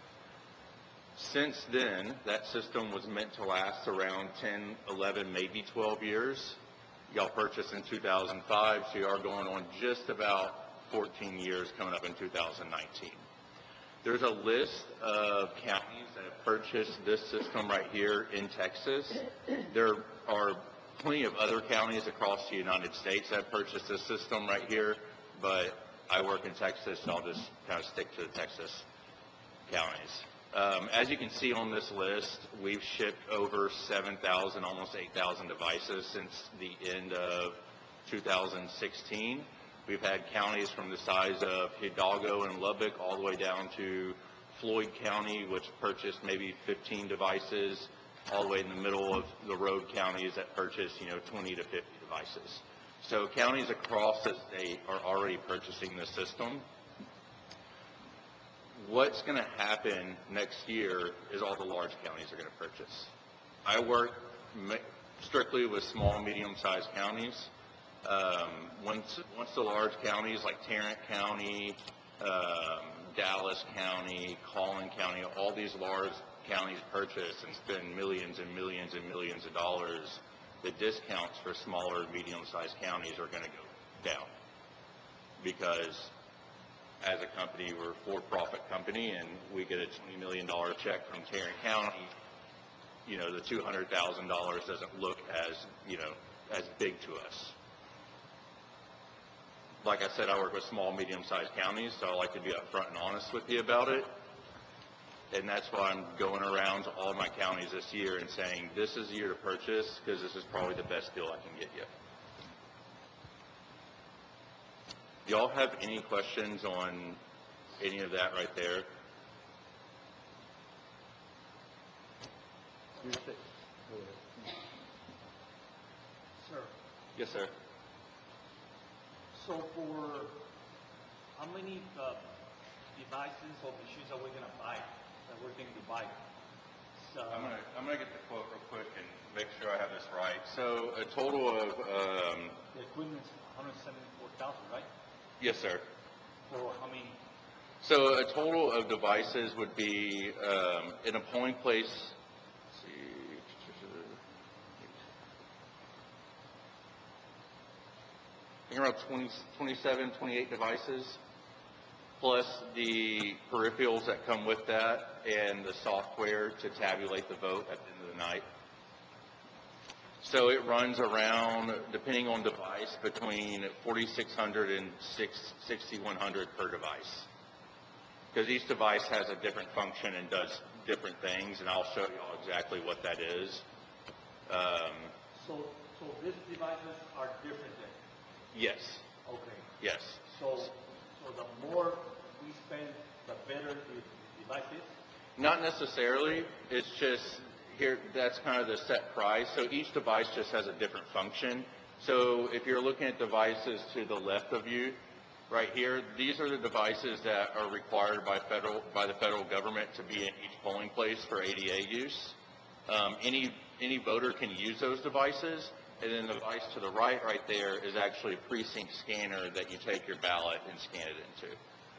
Since then, that system was meant to last around ten, eleven, maybe twelve years. Y'all purchased in two thousand five, so you are going on just about fourteen years, coming up in two thousand nineteen. There's a list of counties that have purchased this system right here in Texas. There are plenty of other counties across the United States that have purchased this system right here, but I work in Texas, so I'll just kind of stick to the Texas counties. Um, as you can see on this list, we've shipped over seven thousand, almost eight thousand devices since the end of two thousand sixteen. We've had counties from the size of Hidalgo and Lubbock all the way down to Floyd County, which purchased maybe fifteen devices, all the way in the middle of the road counties that purchased, you know, twenty to fifty devices. So counties across the state are already purchasing this system. What's going to happen next year is all the large counties are going to purchase. I work strictly with small, medium-sized counties. Um, once, once the large counties like Tarrant County, um, Dallas County, Collin County, all these large counties purchase and spend millions and millions and millions of dollars, the discounts for smaller, medium-sized counties are going to go down. Because as a company, we're a for-profit company, and we get a twenty million dollar check from Tarrant County, you know, the two hundred thousand dollars doesn't look as, you know, as big to us. Like I said, I work with small, medium-sized counties, so I like to be upfront and honest with you about it. And that's why I'm going around to all my counties this year and saying, this is the year to purchase, because this is probably the best deal I can get you. Do y'all have any questions on any of that right there? Sir, Yes, sir. so for how many uh, devices or machines are we going to buy, that we're going to buy? So, I'm gonna I'm gonna get the quote real quick and make sure I have this right. So a total of um, the equipment's one hundred seventy-four thousand, right? yes, sir. For how many? So a total of devices would be um, in a polling place. Let's see, I think around twenty, twenty-seven, twenty-eight devices, plus the peripherals that come with that and the software to tabulate the vote at the end of the night. So it runs around, depending on device, between forty-six hundred and sixty-one hundred per device. Because each device has a different function and does different things, and I'll show you all exactly what that is. Um, So, so these devices are different then? yes, Okay. yes. So, so the more we spend, the better the device is? Not necessarily. It's just here, that's kind of the set price. So each device just has a different function. So if you're looking at devices to the left of you, right here, these are the devices that are required by federal by the federal government to be in each polling place for A D A use. Um, any any voter can use those devices, and then the device to the right, right there, is actually a precinct scanner that you take your ballot and scan it into.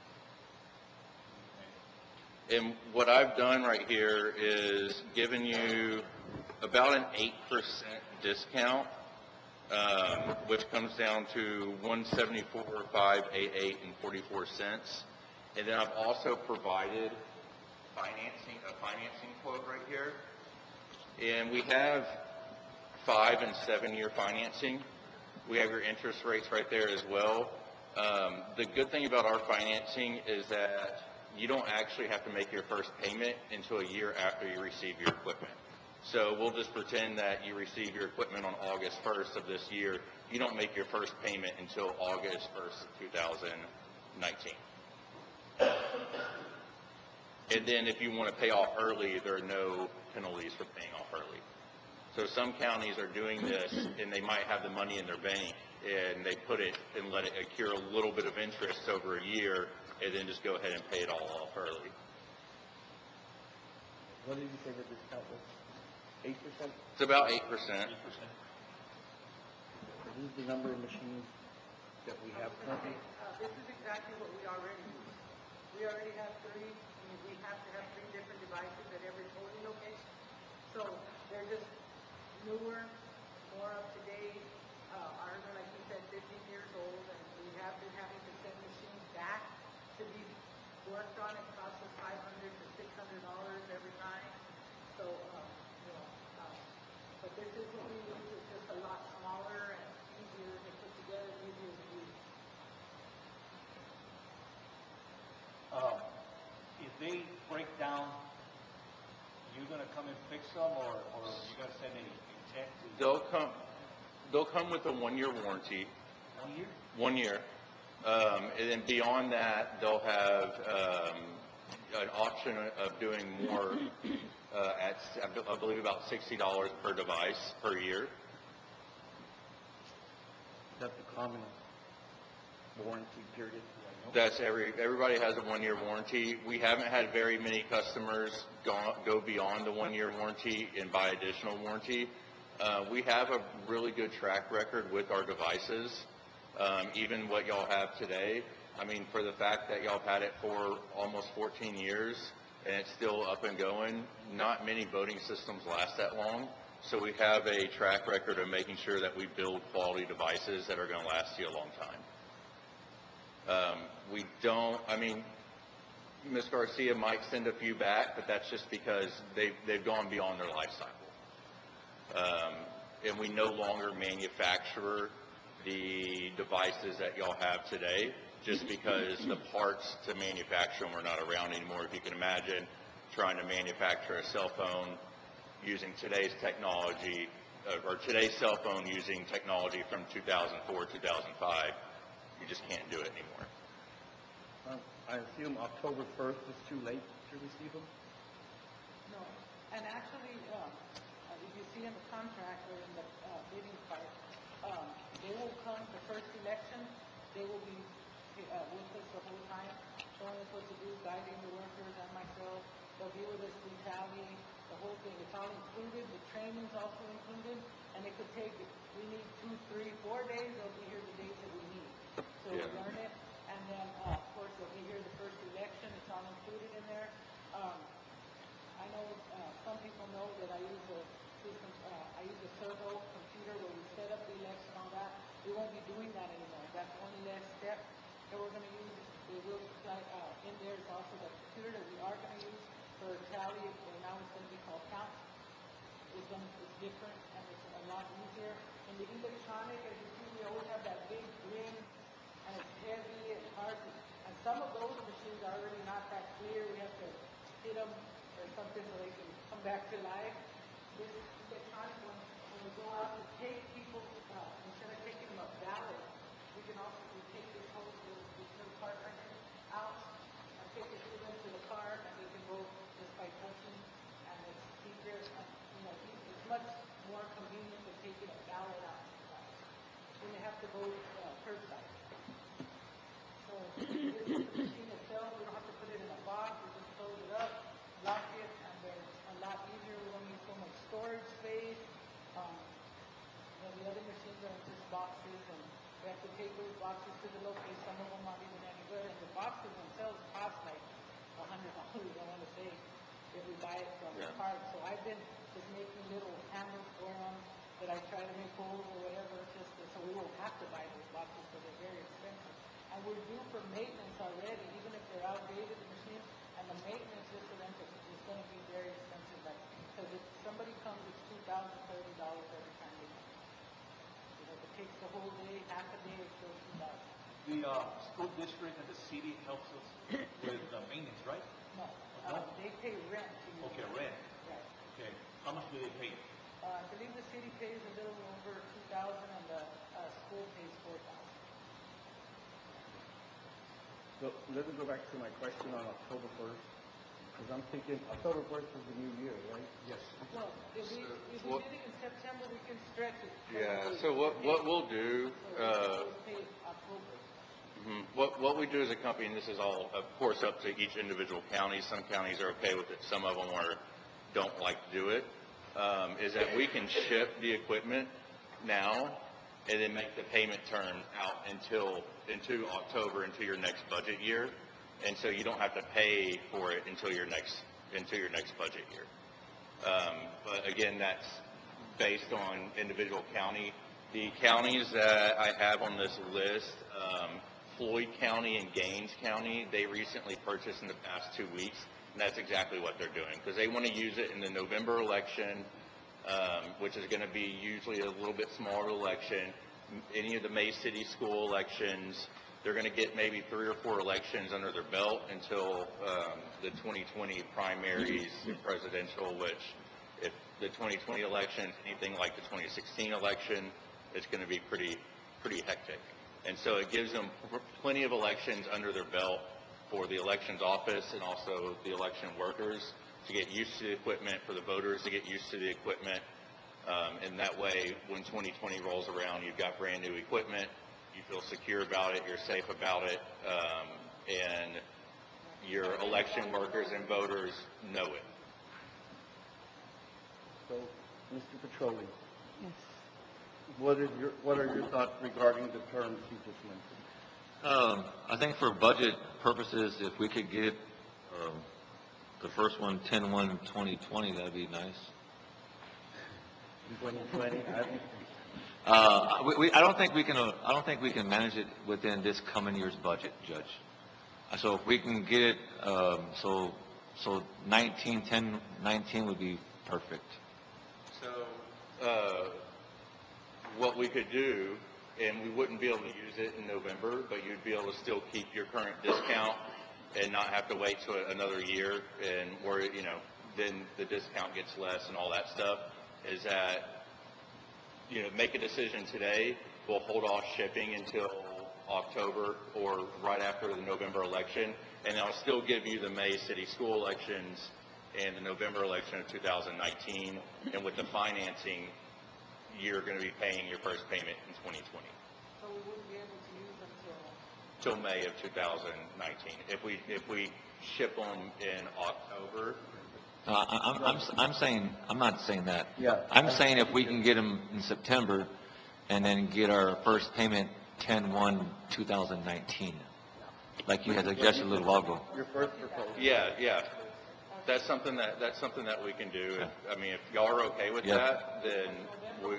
And what I've done right here is given you about an eight percent discount, um, which comes down to one seventy-four, five eighty-eight, and forty-four cents. And then I've also provided financing, a financing quote right here. And we have five and seven year financing. We have your interest rates right there as well. Um, the good thing about our financing is that you don't actually have to make your first payment until a year after you receive your equipment. So we'll just pretend that you receive your equipment on August first of this year. You don't make your first payment until August first of two thousand nineteen. And then if you want to pay off early, there are no penalties for paying off early. So some counties are doing this, and they might have the money in their bank, and they put it and let it accrue a little bit of interest over a year, and then just go ahead and pay it all off early. What did you say the discount was? Eight percent? It's about eight percent. This is the number of machines that we have currently. Uh, this is exactly what we already use. We already have three, I mean, we have to have three different devices at every polling location. So they're just newer, more up to date. Uh, ours are, like you said, fifteen years old, and we have been having to send machines back to be worked on. It costs us five hundred to six hundred dollars every time. So, uh, you know, uh, but this is what we use. It's just a lot smaller and easier to put together, easier to use. Um, if they break down, you gonna come and fix them, or, or you gonna send any tech to? They'll come, they'll come with a one-year warranty, One year? one year. Um, and then beyond that, they'll have, um, an option of doing more, uh, at, I believe about sixty dollars per device per year. That's the common warranty period. That's every, everybody has a one-year warranty. We haven't had very many customers go, go beyond the one-year warranty and buy additional warranty. Uh, we have a really good track record with our devices, um, even what y'all have today. I mean, for the fact that y'all have had it for almost fourteen years and it's still up and going, not many voting systems last that long. So we have a track record of making sure that we build quality devices that are going to last you a long time. Um, we don't, I mean, Miz Garcia might send a few back, but that's just because they've, they've gone beyond their life cycle. Um, and we no longer manufacture the devices that y'all have today, just because the parts to manufacture them are not around anymore. If you can imagine trying to manufacture a cell phone using today's technology, uh, or today's cell phone using technology from two thousand four, two thousand five, you just can't do it anymore. Um, I assume October first is too late to receive them? No, and actually, uh, uh, if you see in the contract or in the uh, bidding part, um, they will come, the first election, they will be uh, with us the whole time, showing us what to do, guiding the workers and myself. They'll be with us through tally, the whole thing. It's all included, the training's also included, and it could take, if we need two, three, four days, they'll be here the days that we need. So we Yeah. learn it, and then, uh, of course, they'll be here the first election, it's all included in there. Um, I know, uh, some people know that I use a system, uh, I use a servo computer where we set up the election, all that. We won't be doing that anymore. That's one less step that we're gonna use. They will supply, uh, in there is also the computer that we are gonna use for tally, or now it's gonna be called count. It's gonna, it's different, and it's a lot easier. In the electronic, as you see, we always have that big grin, and it's heavy and hard to, and some of those machines are already not that clear. We have to hit them or something so they can come back to life. This electronic one, when we go out to take people, uh, instead of taking them a ballot, we can also, we take this whole, this little part right here out, and take it through them to the car, and they can vote just by touching, and it's easier, and, you know, it's much more convenient than taking a ballot out. When they have to vote, uh, curbside. So, this is the machine itself, we don't have to put it in a box, we just close it up, lock it, and then it's a lot easier, we don't need so much storage space. Um, you know, the other machines are just boxes, and we have to take those boxes to the location, some of them aren't even any good, and the boxes themselves cost like a hundred dollars, I wanna say, if we buy it from the Yeah. cart. So I've been just making little handles for them that I try to make holes or whatever, just to, so we won't have to buy those boxes, because they're very expensive. And we're due for maintenance already, even if they're outdated, the machines, and the maintenance just for them to, is gonna be very expensive, like, because if somebody comes, it's two thousand thirty dollars every time they come. You know, if it takes the whole day, half a day, it's still two thousand. The, uh, school district and the city helps us with uh, maintenance, right? No, uh, they pay rent to use. Okay, it. rent. Right. Okay, how much do they pay? Uh, I believe the city pays a little over two thousand and the, uh, school pays four thousand. So let me go back to my question on October first, because I'm thinking October first is the new year, right? Yes. No, if we, if we What- did it in September, we can stretch it. Yeah, so what, what we'll do, So uh, we pay October. mhm, what, what we do as a company, and this is all, of course, up to each individual county, some counties are okay with it, some of them are, don't like to do it, um, is that we can ship the equipment now, and then make the payment term out until, into October, into your next budget year. And so you don't have to pay for it until your next, until your next budget year. Um, but again, that's based on individual county. The counties that I have on this list, um, Floyd County and Gaines County, they recently purchased in the past two weeks, and that's exactly what they're doing, because they want to use it in the November election, um, which is going to be usually a little bit smaller election. Any of the May City school elections, they're going to get maybe three or four elections under their belt until um, the twenty twenty primaries and presidential, which if the twenty twenty election is anything like the twenty sixteen election, it's going to be pretty, pretty hectic. And so it gives them plenty of elections under their belt for the elections office and also the election workers to get used to the equipment, for the voters to get used to the equipment. Um, and that way, when twenty twenty rolls around, you've got brand new equipment, you feel secure about it, you're safe about it, um, and your election workers and voters know it. So, Mister Petroli, Yes. what is your, what are your thoughts regarding the terms you just mentioned? Um, I think for budget purposes, if we could get, um, the first one, ten one twenty twenty, that'd be nice. twenty twenty, I think. Uh, we, we, I don't think we can, uh, I don't think we can manage it within this coming year's budget, Judge. Uh, So if we can get it, um, so, so nineteen, ten, nineteen would be perfect. So, uh, what we could do, and we wouldn't be able to use it in November, but you'd be able to still keep your current discount and not have to wait till another year, and where, you know, then the discount gets less and all that stuff, is that, you know, make a decision today. We'll hold off shipping until October or right after the November election, and I'll still give you the May city school elections and the November election of two thousand nineteen, and with the financing, you're going to be paying your first payment in twenty twenty. So we wouldn't be able to use them Till till... May of two thousand nineteen. If we, if we ship them in October, Uh, I, I'm, I'm, s- I'm saying, I'm not saying that. Yeah. I'm saying if we can get them in September and then get our first payment ten one two thousand nineteen, like you had suggested a little while ago. Your first proposal. yeah, yeah. That's something that, that's something that we can do. If, I mean, if y'all are okay with Yeah. that, then we,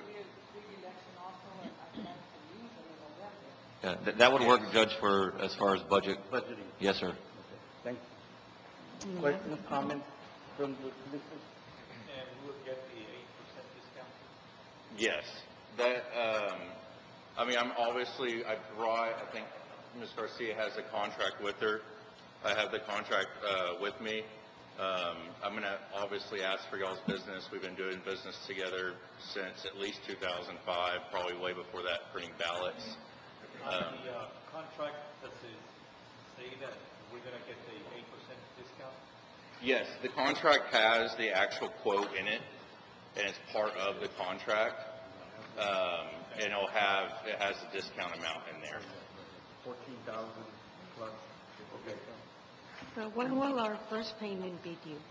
Yeah, th- that would work, Judge, for, as far as budget. Budgeting. Yes, sir. Okay, thank you. Questions, comments from the commissioners? And we would get the eight percent discount? yes. That, um, I mean, I'm obviously, I brought, I think Miz Garcia has a contract with her. I have the contract, uh, with me. Um, I'm gonna obviously ask for y'all's business. We've been doing business together since at least two thousand five, probably way before that, printing ballots. On Um, the uh, contract, does it say that we're gonna get the eight percent discount? Yes, the contract has the actual quote in it, and it's part of the contract. Um, and it'll have, it has the discount amount in there. Fourteen thousand plus. Okay. So when will our first payment be due?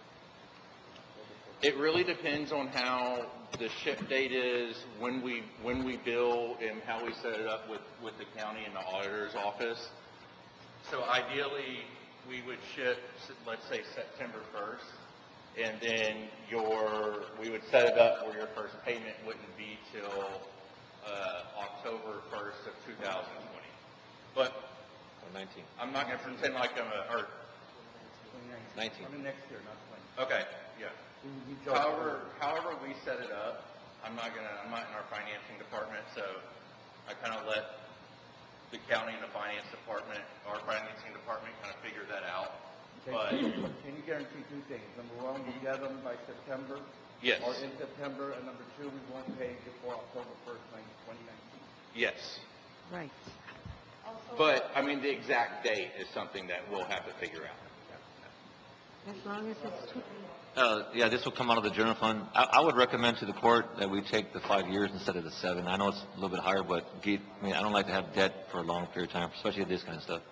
It really depends on how the ship date is, when we, when we bill, and how we set it up with, with the county and the auditor's office. So ideally, we would ship, let's say, September first, and then your, we would set it up where your first payment wouldn't be till uh, October first of two thousand twenty. But nineteen. I'm not going to pretend like I'm a, or, nineteen. I mean, next year, not twenty. okay, yeah. We- we judge- However, however we set it up, I'm not gonna, I'm not in our financing department, so I kind of let the county and the finance department, our financing department, kind of figure that out. Okay. But, Can you guarantee two things? Number one, we'll get them by September. yes, Or in September, and number two, we won't pay before October first, twenty nineteen. yes. Right. But, I mean, the exact date is something that we'll have to figure out. As long as it's two, Uh, yeah, this will come out of the general fund. I, I would recommend to the court that we take the five years instead of the seven. I know it's a little bit higher, but get, I mean, I don't like to have debt for a long period of time, especially this kind of stuff.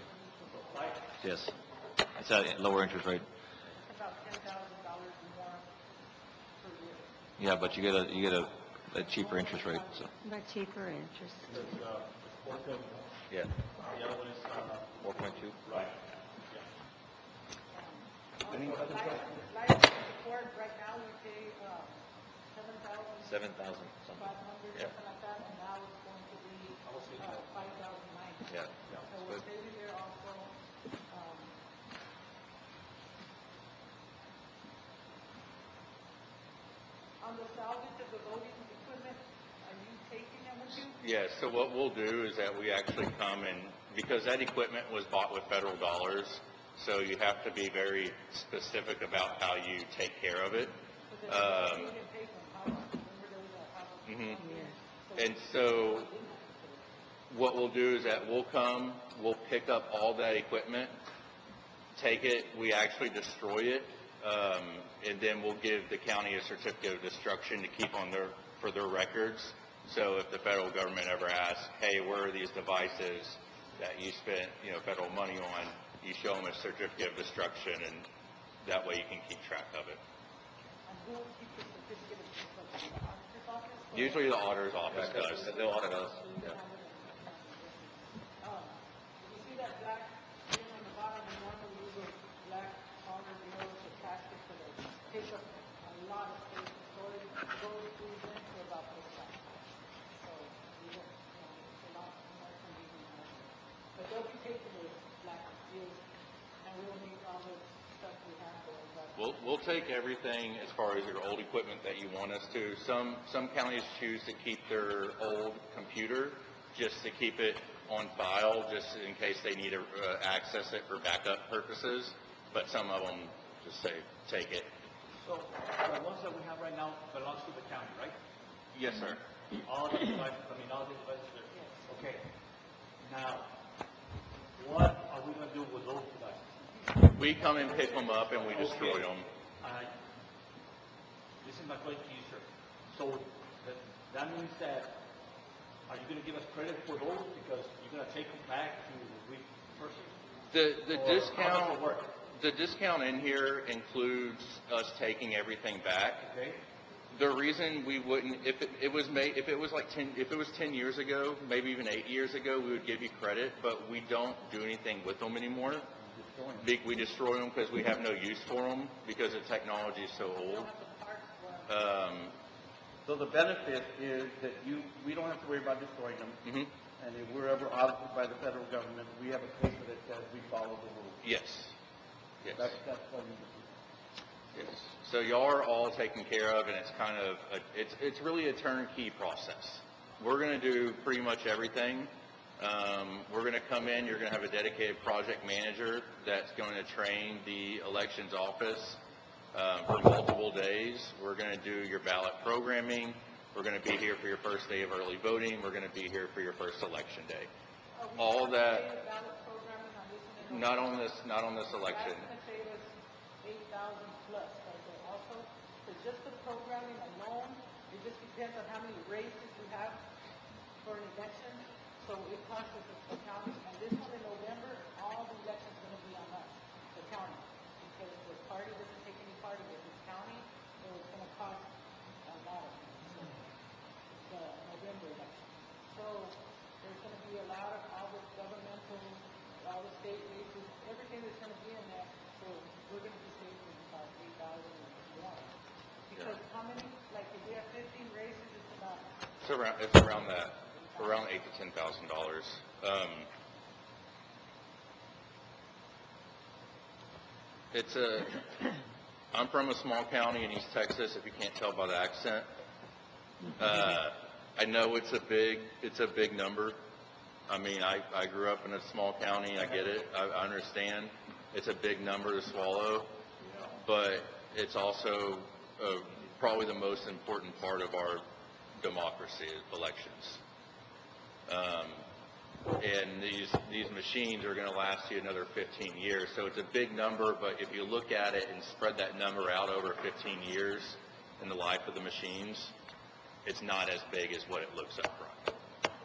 Yes. It's a lower interest rate. About ten thousand dollars more per year. Yeah, but you get a, you get a a cheaper interest rate, so, But cheaper interest. yeah. Four point two? Right. Any other questions? Life support, right now we pay, uh, seven thousand Seven thousand something. five hundred, Yeah. something like that, and now it's going to be, uh, five thousand nine. Yeah. So we're saving there also, um, on the salvage of the voting equipment, are you taking them with you? Yeah, so what we'll do is that we actually come and, because that equipment was bought with federal dollars, so you have to be very specific about how you take care of it. Um, mhm. And so what we'll do is that we'll come, we'll pick up all that equipment, take it, we actually destroy it, um, and then we'll give the county a certificate of destruction to keep on their, for their records. So if the federal government ever asks, hey, where are these devices that you spent, you know, federal money on, you show them a certificate of destruction, and that way you can keep track of it. And who will keep the certificate of destruction? The auditor's office? or- Usually the auditor's office does. They'll audit us. Um, you see that black thing on the bottom, we normally use those black solder mirrors or plastic for the, take up a lot of space in storage, those goes into about this size. So, we don't, you know, it's a lot more convenient. also. But they'll be taking those black deals, and we'll need all the stuff we have there, but. We'll, we'll take everything as far as your old equipment that you want us to. Some, some counties choose to keep their old computer just to keep it on file, just in case they need to uh, access it for backup purposes. But some of them just say, take it. So the ones that we have right now belongs to the county, right? Yes, sir. All the devices, I mean, all the devices are, okay. Now, what are we gonna do with those devices? We come and pick them up and we destroy Okay. them. Uh, This is my question to you, sir. So that, that means that, are you gonna give us credit for those because you're gonna take them back to repurchase? The, the Or how does discount, it work? the discount in here includes us taking everything back. Okay? The reason we wouldn't, if it, it was made, if it was like ten, if it was ten years ago, maybe even eight years ago, we would give you credit, but we don't do anything with them anymore. Be- We destroy them because we have no use for them because the technology is so old. Um, So the benefit is that you, we don't have to worry about destroying them. mhm. And if we're ever audited by the federal government, we have a paper that says we follow the rules. Yes. Yes. That's, that's what we do. Yes. So y'all are all taken care of, and it's kind of, a, it's, it's really a turnkey process. We're going to do pretty much everything. Um, we're going to come in, you're going to have a dedicated project manager that's going to train the elections office um, for multiple days. We're going to do your ballot programming. We're going to be here for your first day of early voting. We're going to be here for your first election day. All that, not on this, not on this election. That's gonna save us eight thousand plus, right there also. So just the programming alone, it just depends on how many races we have for an election. So it costs us the county, and this one in November, all the elections gonna be on us, the county. Because the party doesn't take any part of it, it's county, so it's gonna cost a lot of money. So it's the November election. So there's gonna be a lot of all the governmental, all the state races, everything that's gonna be in that. So we're gonna be saving about eight thousand more. Because how many, like if we have fifteen races, it's about, It's around, it's around that, around eight to ten thousand dollars. Um, it's a, I'm from a small county in East Texas, if you can't tell by the accent. Uh, I know it's a big, it's a big number. I mean, I, I grew up in a small county, I get it, I, I understand. It's a big number to swallow, but it's also uh, probably the most important part of our democracy, elections. Um, and these, these machines are going to last you another fifteen years, so it's a big number, but if you look at it and spread that number out over fifteen years in the life of the machines, it's not as big as what it looks up front.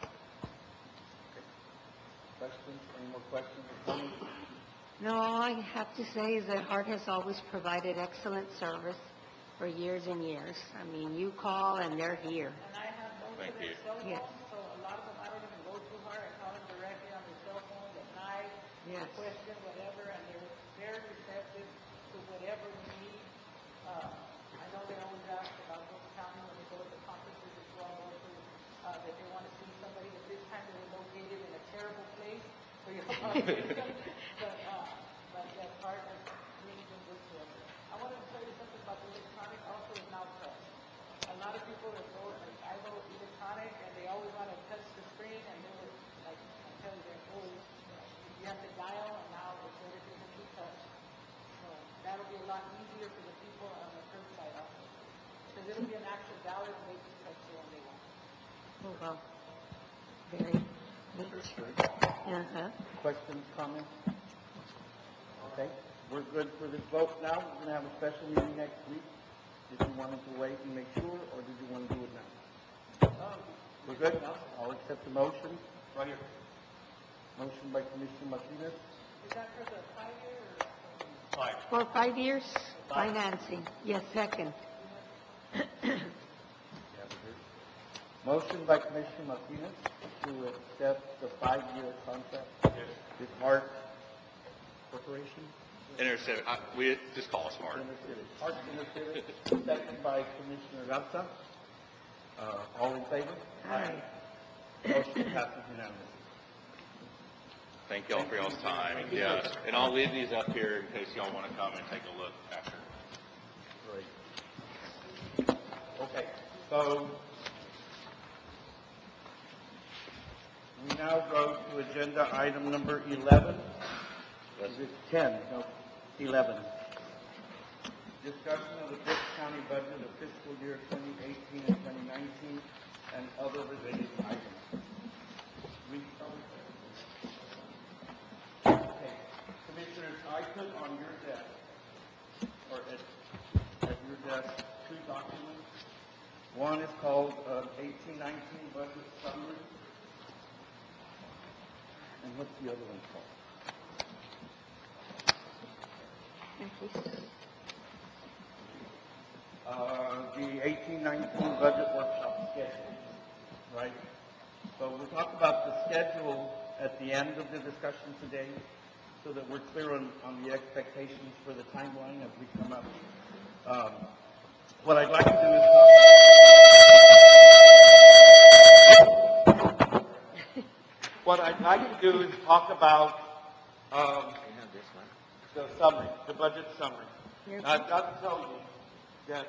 Questions? Any more questions or comments? No, all I have to say is that Hart has always provided excellent service, for years and years. I mean, you call and they're here. And I have both Thank of their you. cell Yes. phones, so a lot of them, I don't even go too hard. I call them directly on their cell phones at night, Yes. question, whatever, and they're very receptive to whatever we need. Uh, I know they always ask about Brooks County when they go to the conferences as well, also, uh, that they want to see somebody, at this time they were located in a terrible place for your conversation. But, uh, but that part has really been good to us. I wanted to tell you something about the electronic also is now touch. A lot of people that vote, like I vote electronic, and they always want to touch the screen, and they were, like, I tell you, they're always, you have to dial, and now it's everything will be touch. So that'll be a lot easier for the people on the curbside also. Because it'll be an actual ballot, and they can touch it when they want. Oh, well, very neat. Uh-huh. Questions, comments? Okay, we're good for this vote now. We're gonna have a special meeting next week. Did you want to wait and make sure, or did you want to do it now? We're good? I'll accept the motion. Right here. Motion by Commissioner Martinez. Is that for the five year or? Five. For five years, financing. Yes, second. Motion by Commissioner Martinez to accept the five-year contract with Hart Corporation. Intercivic, uh, we, just call us Hart. Intercivic. Hart Intercivic, second by Commissioner Garza. Uh, all in favor? Aye. Motion passes unanimously. Thank y'all for y'all's time. Yeah, and I'll leave these up here in case y'all want to come and take a look after. Great. Okay, so we now go to agenda item number eleven. Is it ten? No, eleven. Discussion of the Brooks County budget of fiscal year twenty eighteen and twenty nineteen and other related items. Read Okay, Commissioners, I put on your desk, or at, at your desk, two documents. One is called uh, eighteen nineteen budget summary. And what's the other one called? Uh, the eighteen nineteen budget workshop schedule, right? So we'll talk about the schedule at the end of the discussion today so that we're clear on, on the expectations for the timeline as we come up. Um, what I'd like to do is what I'd like to do is talk about um, the summary, the budget summary. Now, I've got to tell you that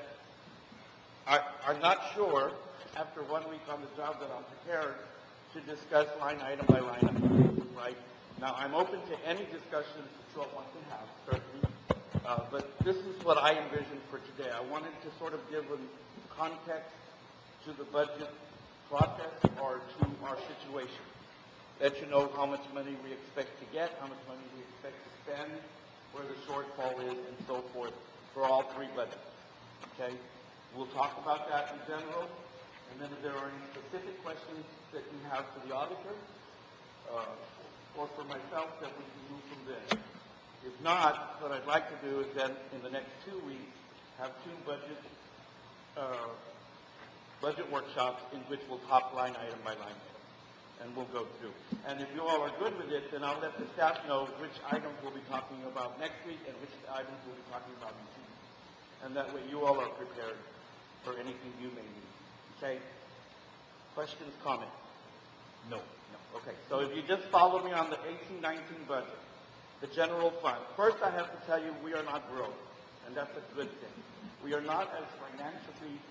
I, I'm not sure, after one week on the job, that I'm prepared to discuss line item by line item, right? Now, I'm open to any discussion that you all want to have, certainly, uh, but this is what I envisioned for today. I wanted to sort of give a context to the budget process or to our situation. Let you know how much money we expect to get, how much money we expect to spend, where the shortfall is, and so forth for all three budgets. Okay? We'll talk about that in general, and then if there are any specific questions that you have for the auditor uh, or for myself, then we can move from there. If not, what I'd like to do is then in the next two weeks have two budget uh, budget workshops in which we'll talk line item by line item. And we'll go through. And if you all are good with it, then I'll let the staff know which items we'll be talking about next week and which items we'll be talking about in two weeks. And that way you all are prepared for anything you may need. Okay? Questions, comments? No. No. Okay. So if you just follow me on the eighteen nineteen budget, the general fund. First, I have to tell you we are not broke, and that's a good thing. We are not as financially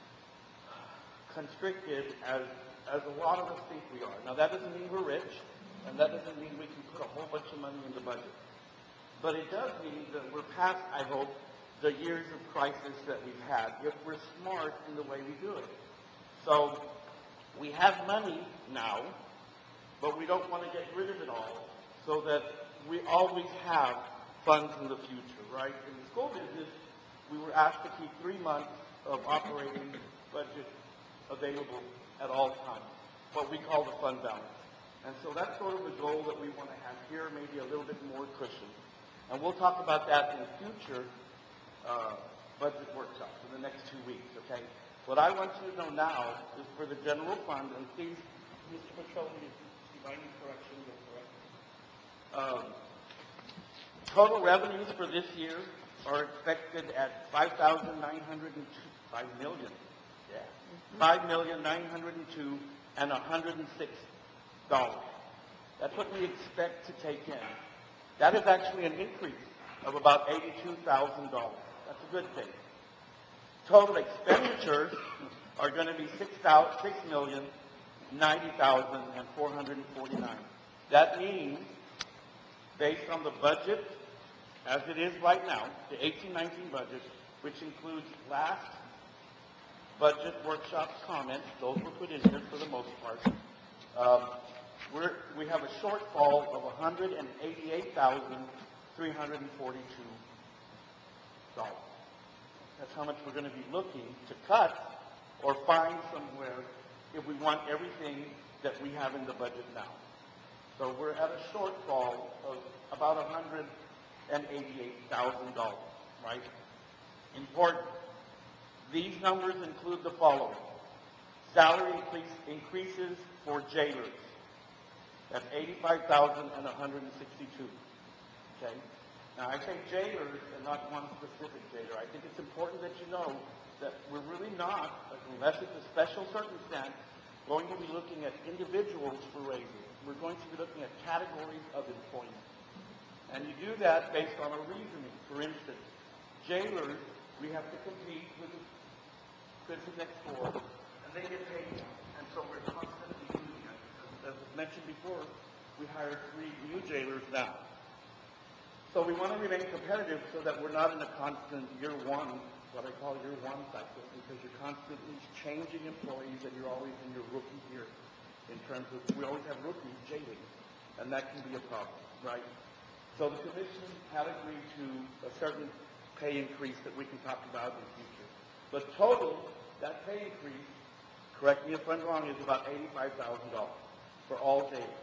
constricted as as a lot of us think we are. Now, that doesn't mean we're rich, and that doesn't mean we can put a whole bunch of money in the budget. But it does mean that we're past, I hope, the years of crisis that we've had, if we're smart in the way we do it. So, we have money now, but we don't want to get rid of it all, so that we always have funds in the future, right? In the school business, we were asked to keep three months of operating budget available at all times, what we call the fund balance. And so that's sort of the goal that we want to have here, maybe a little bit more cushion. And we'll talk about that in future uh, budget workshops in the next two weeks, okay? What I want you to know now is for the general fund, and please, Mister Petroli, if I need correction, you'll correct me. Um, total revenues for this year are expected at five thousand nine hundred two, five million, yeah, five million nine hundred two and one hundred six dollars. That's what we expect to take in. That is actually an increase of about eighty-two thousand dollars. That's a good thing. Total expenditures are going to be six million ninety thousand four hundred forty-nine. That means, based on the budget as it is right now, the eighteen nineteen budget, which includes last budget workshop comments, those were put in here for the most part, um, we're, we have a shortfall of one hundred eighty-eight thousand three hundred forty-two dollars. That's how much we're going to be looking to cut or find somewhere if we want everything that we have in the budget now. So we're at a shortfall of about one hundred eighty-eight thousand dollars, right? Important. These numbers include the following. Salary increase, increases for jailers. That's eighty-five thousand one hundred sixty-two. Okay? Now, I say jailers and not one specific jailer. I think it's important that you know that we're really not, unless it's a special circumstance, going to be looking at individuals for raises. We're going to be looking at categories of employment. And you do that based on a reasoning. For instance, jailers, we have to compete with the prison next door, and they get paid. And so we're constantly doing that. As mentioned before, we hired three new jailers now. So we want to remain competitive so that we're not in a constant year one, what I call year one cycle, because you're constantly changing employees and you're always in your rookie year in terms of, we always have rookies jailing, and that can be a problem, right? So the commission had agreed to a certain pay increase that we can talk about in the future. But total, that pay increase, correct me if I'm wrong, is about eighty-five thousand dollars for all jailers.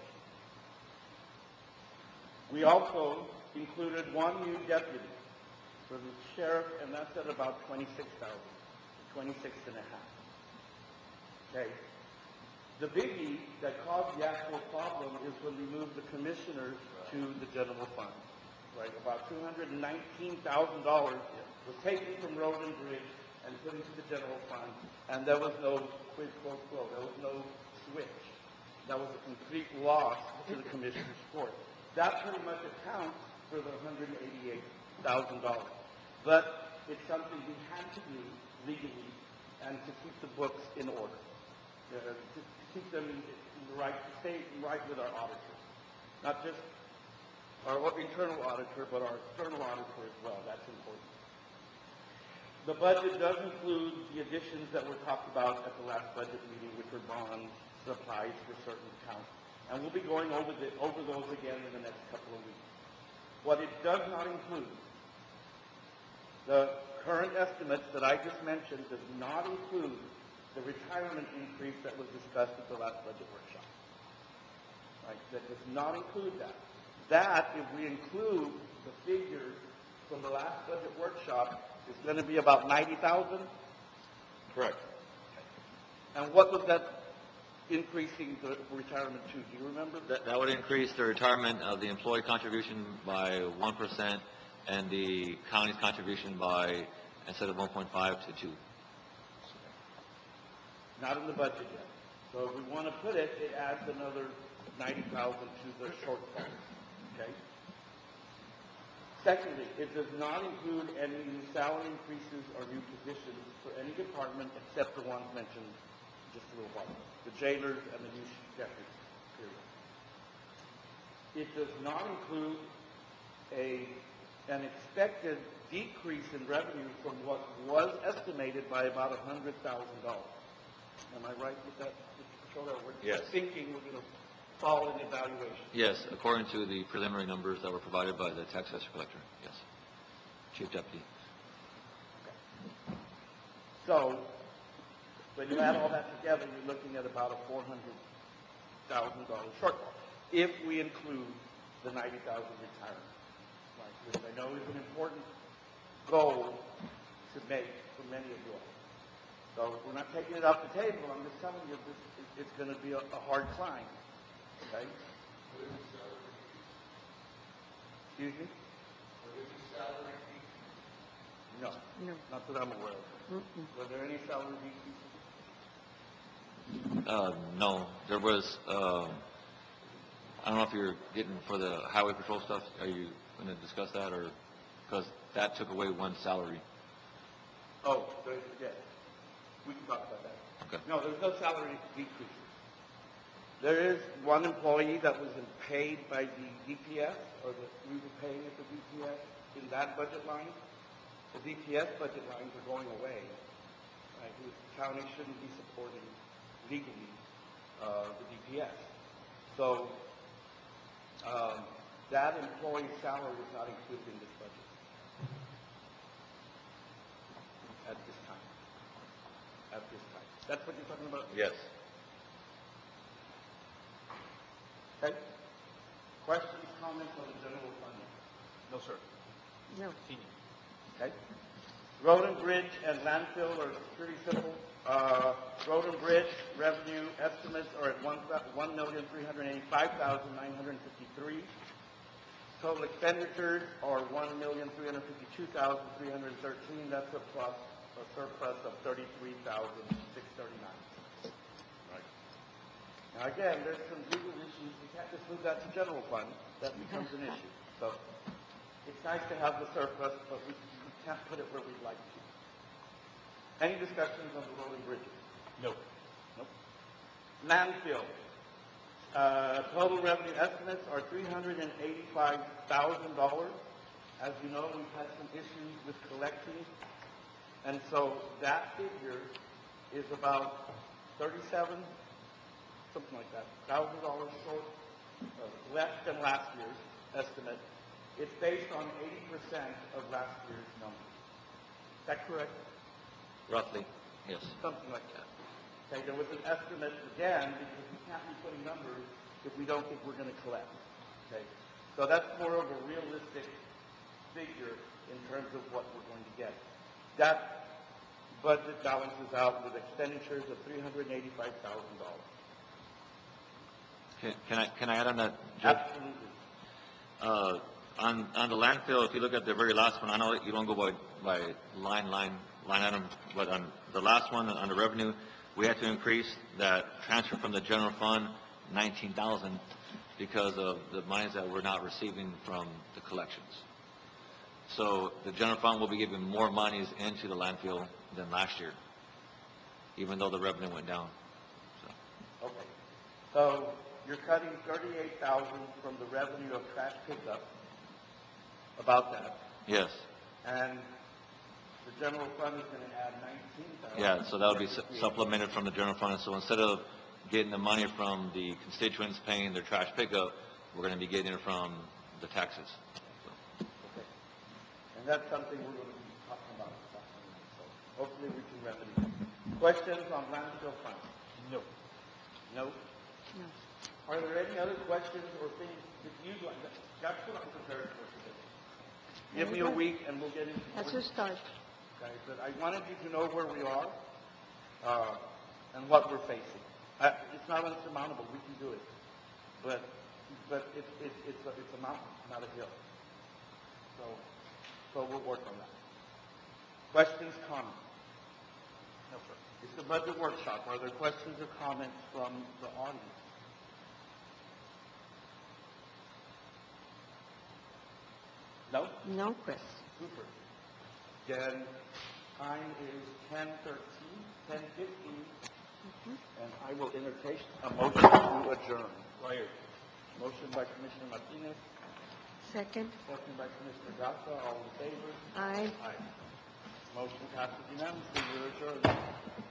We also included one new deputy for the sheriff, and that's at about twenty-six thousand, twenty-six and a half. Okay. The biggie that caused the actual problem is when we moved the commissioners to the general fund. Right, about two hundred nineteen thousand dollars was taken from road and bridge and put into the general fund, and there was no quid pro quo. There was no switch. That was a complete loss to the commissioner's court. That pretty much accounts for the one hundred eighty-eight thousand dollars. But it's something we had to do legally and to keep the books in order, uh, to, to keep them in, in the right, to stay right with our auditors. Not just our internal auditor, but our external auditor as well. That's important. The budget does include the additions that were talked about at the last budget meeting, which were bonds, supplies for certain accounts. And we'll be going over, the, over those again in the next couple of weeks. What it does not include, the current estimates that I just mentioned does not include the retirement increase that was discussed at the last budget workshop. Right? That does not include that. That, if we include the figures from the last budget workshop, is going to be about ninety thousand dollars. Correct. And what was that increasing the retirement to? Do you remember? That, that would increase the retirement of the employee contribution by one percent and the county's contribution by, instead of one point five to two. Not in the budget yet. So if we want to put it, it adds another ninety thousand to the shortfall. Okay? Secondly, it does not include any new salary increases or new positions for any department except the ones mentioned just a little while ago, the jailers and the new deputies, period. It does not include a, an expected decrease in revenue from what was estimated by about one hundred thousand dollars. Am I right with that, Mister Pachola? We're Yes. thinking we're going to fall in evaluation. Yes, according to the preliminary numbers that were provided by the tax assessor collector. Yes. Chief Deputy. Okay. So, when you add all that together, you're looking at about a four hundred thousand dollars shortfall, if we include the ninety thousand retirement, right, which I know is an important goal to make for many of you all. So we're not taking it off the table. I'm just telling you this, it- it's going to be a, a hard climb. Okay? Excuse me? No. No. Not that I'm aware of. Mm-mm. Were there any salary decreases? Uh, no, there was, uh, I don't know if you're getting for the highway patrol stuff, are you going to discuss that, or, because that took away one salary? Oh, there, yeah. We can talk about that. Okay. No, there's no salary decreases. There is one employee that was paid by the D P S, or that we were paying at the D P S in that budget line. The D P S budget lines are going away. Right? The county shouldn't be supporting legally uh, the D P S. So um, that employee's salary is not included in this budget at this time. At this time. That's what you're talking about? Yes. Okay. Questions, comments on the general fund? No, sir. No. Okay. Road and bridge and landfill are pretty simple. Uh, road and bridge revenue estimates are at one, one million three hundred eighty-five thousand nine hundred fifty-three. Total expenditures are one million three hundred fifty-two thousand three hundred thirteen. That's a plus, a surplus of thirty-three thousand six hundred thirty-nine. Right. Now again, there's some legal issues. You can't just move that to general fund. That becomes an issue. So it's nice to have the surplus, but we, we can't put it where we'd like to. Any discussions on the road and bridges? No. Nope. Landfill. Uh, total revenue estimates are three hundred eighty-five thousand dollars. As you know, we've had some issues with collections, and so that figure is about thirty-seven, something like that, thousand dollars short, uh, less than last year's estimate. It's based on eighty percent of last year's numbers. Is that correct? Roughly, yes. Something like that. Okay, there was an estimate again, because we can't be putting numbers if we don't think we're going to collect. Okay, so that's more of a realistic figure in terms of what we're going to get. That budget balances out with expenditures of three hundred eighty-five thousand dollars. Can, can I, can I add on that, Judge? Absolutely. Uh, on, on the landfill, if you look at the very last one, I know that you don't go by, by line, line, line item, but on the last one, on the revenue, we had to increase that transfer from the general fund nineteen thousand because of the monies that we're not receiving from the collections. So the general fund will be giving more monies into the landfill than last year, even though the revenue went down. So. Okay. So you're cutting thirty-eight thousand from the revenue of trash pickup, about that, Yes. and the general fund is going to add nineteen thousand. Yeah, so that'll be su- supplemented from the general fund. So instead of getting the money from the constituents paying their trash pickup, we're going to be getting it from the taxes. So. Okay. And that's something we're going to be talking about this afternoon, so hopefully we can remedy it. Questions on landfill fund? No. No? No. Are there any other questions or things that you'd like? That's what I'm prepared for today. Give me a week and we'll get into That's more a start. Okay, but I wanted you to know where we are, uh, and what we're facing. Uh, it's not unsurmountable, we can do it. But, but it, it, it's a, it's a mountain, not a hill. So, so we'll work on that. Questions, comments? No, sir. It's a budget workshop. Are there questions or comments from the audience? No? No, Chris. Super. Then time is ten thirteen, ten fifteen, and I will entertain a motion to adjourn. Right. Motion by Commissioner Martinez, Second. second by Commissioner Garza. All in favor? Aye. Aye. Motion passes unanimously. We're adjourned.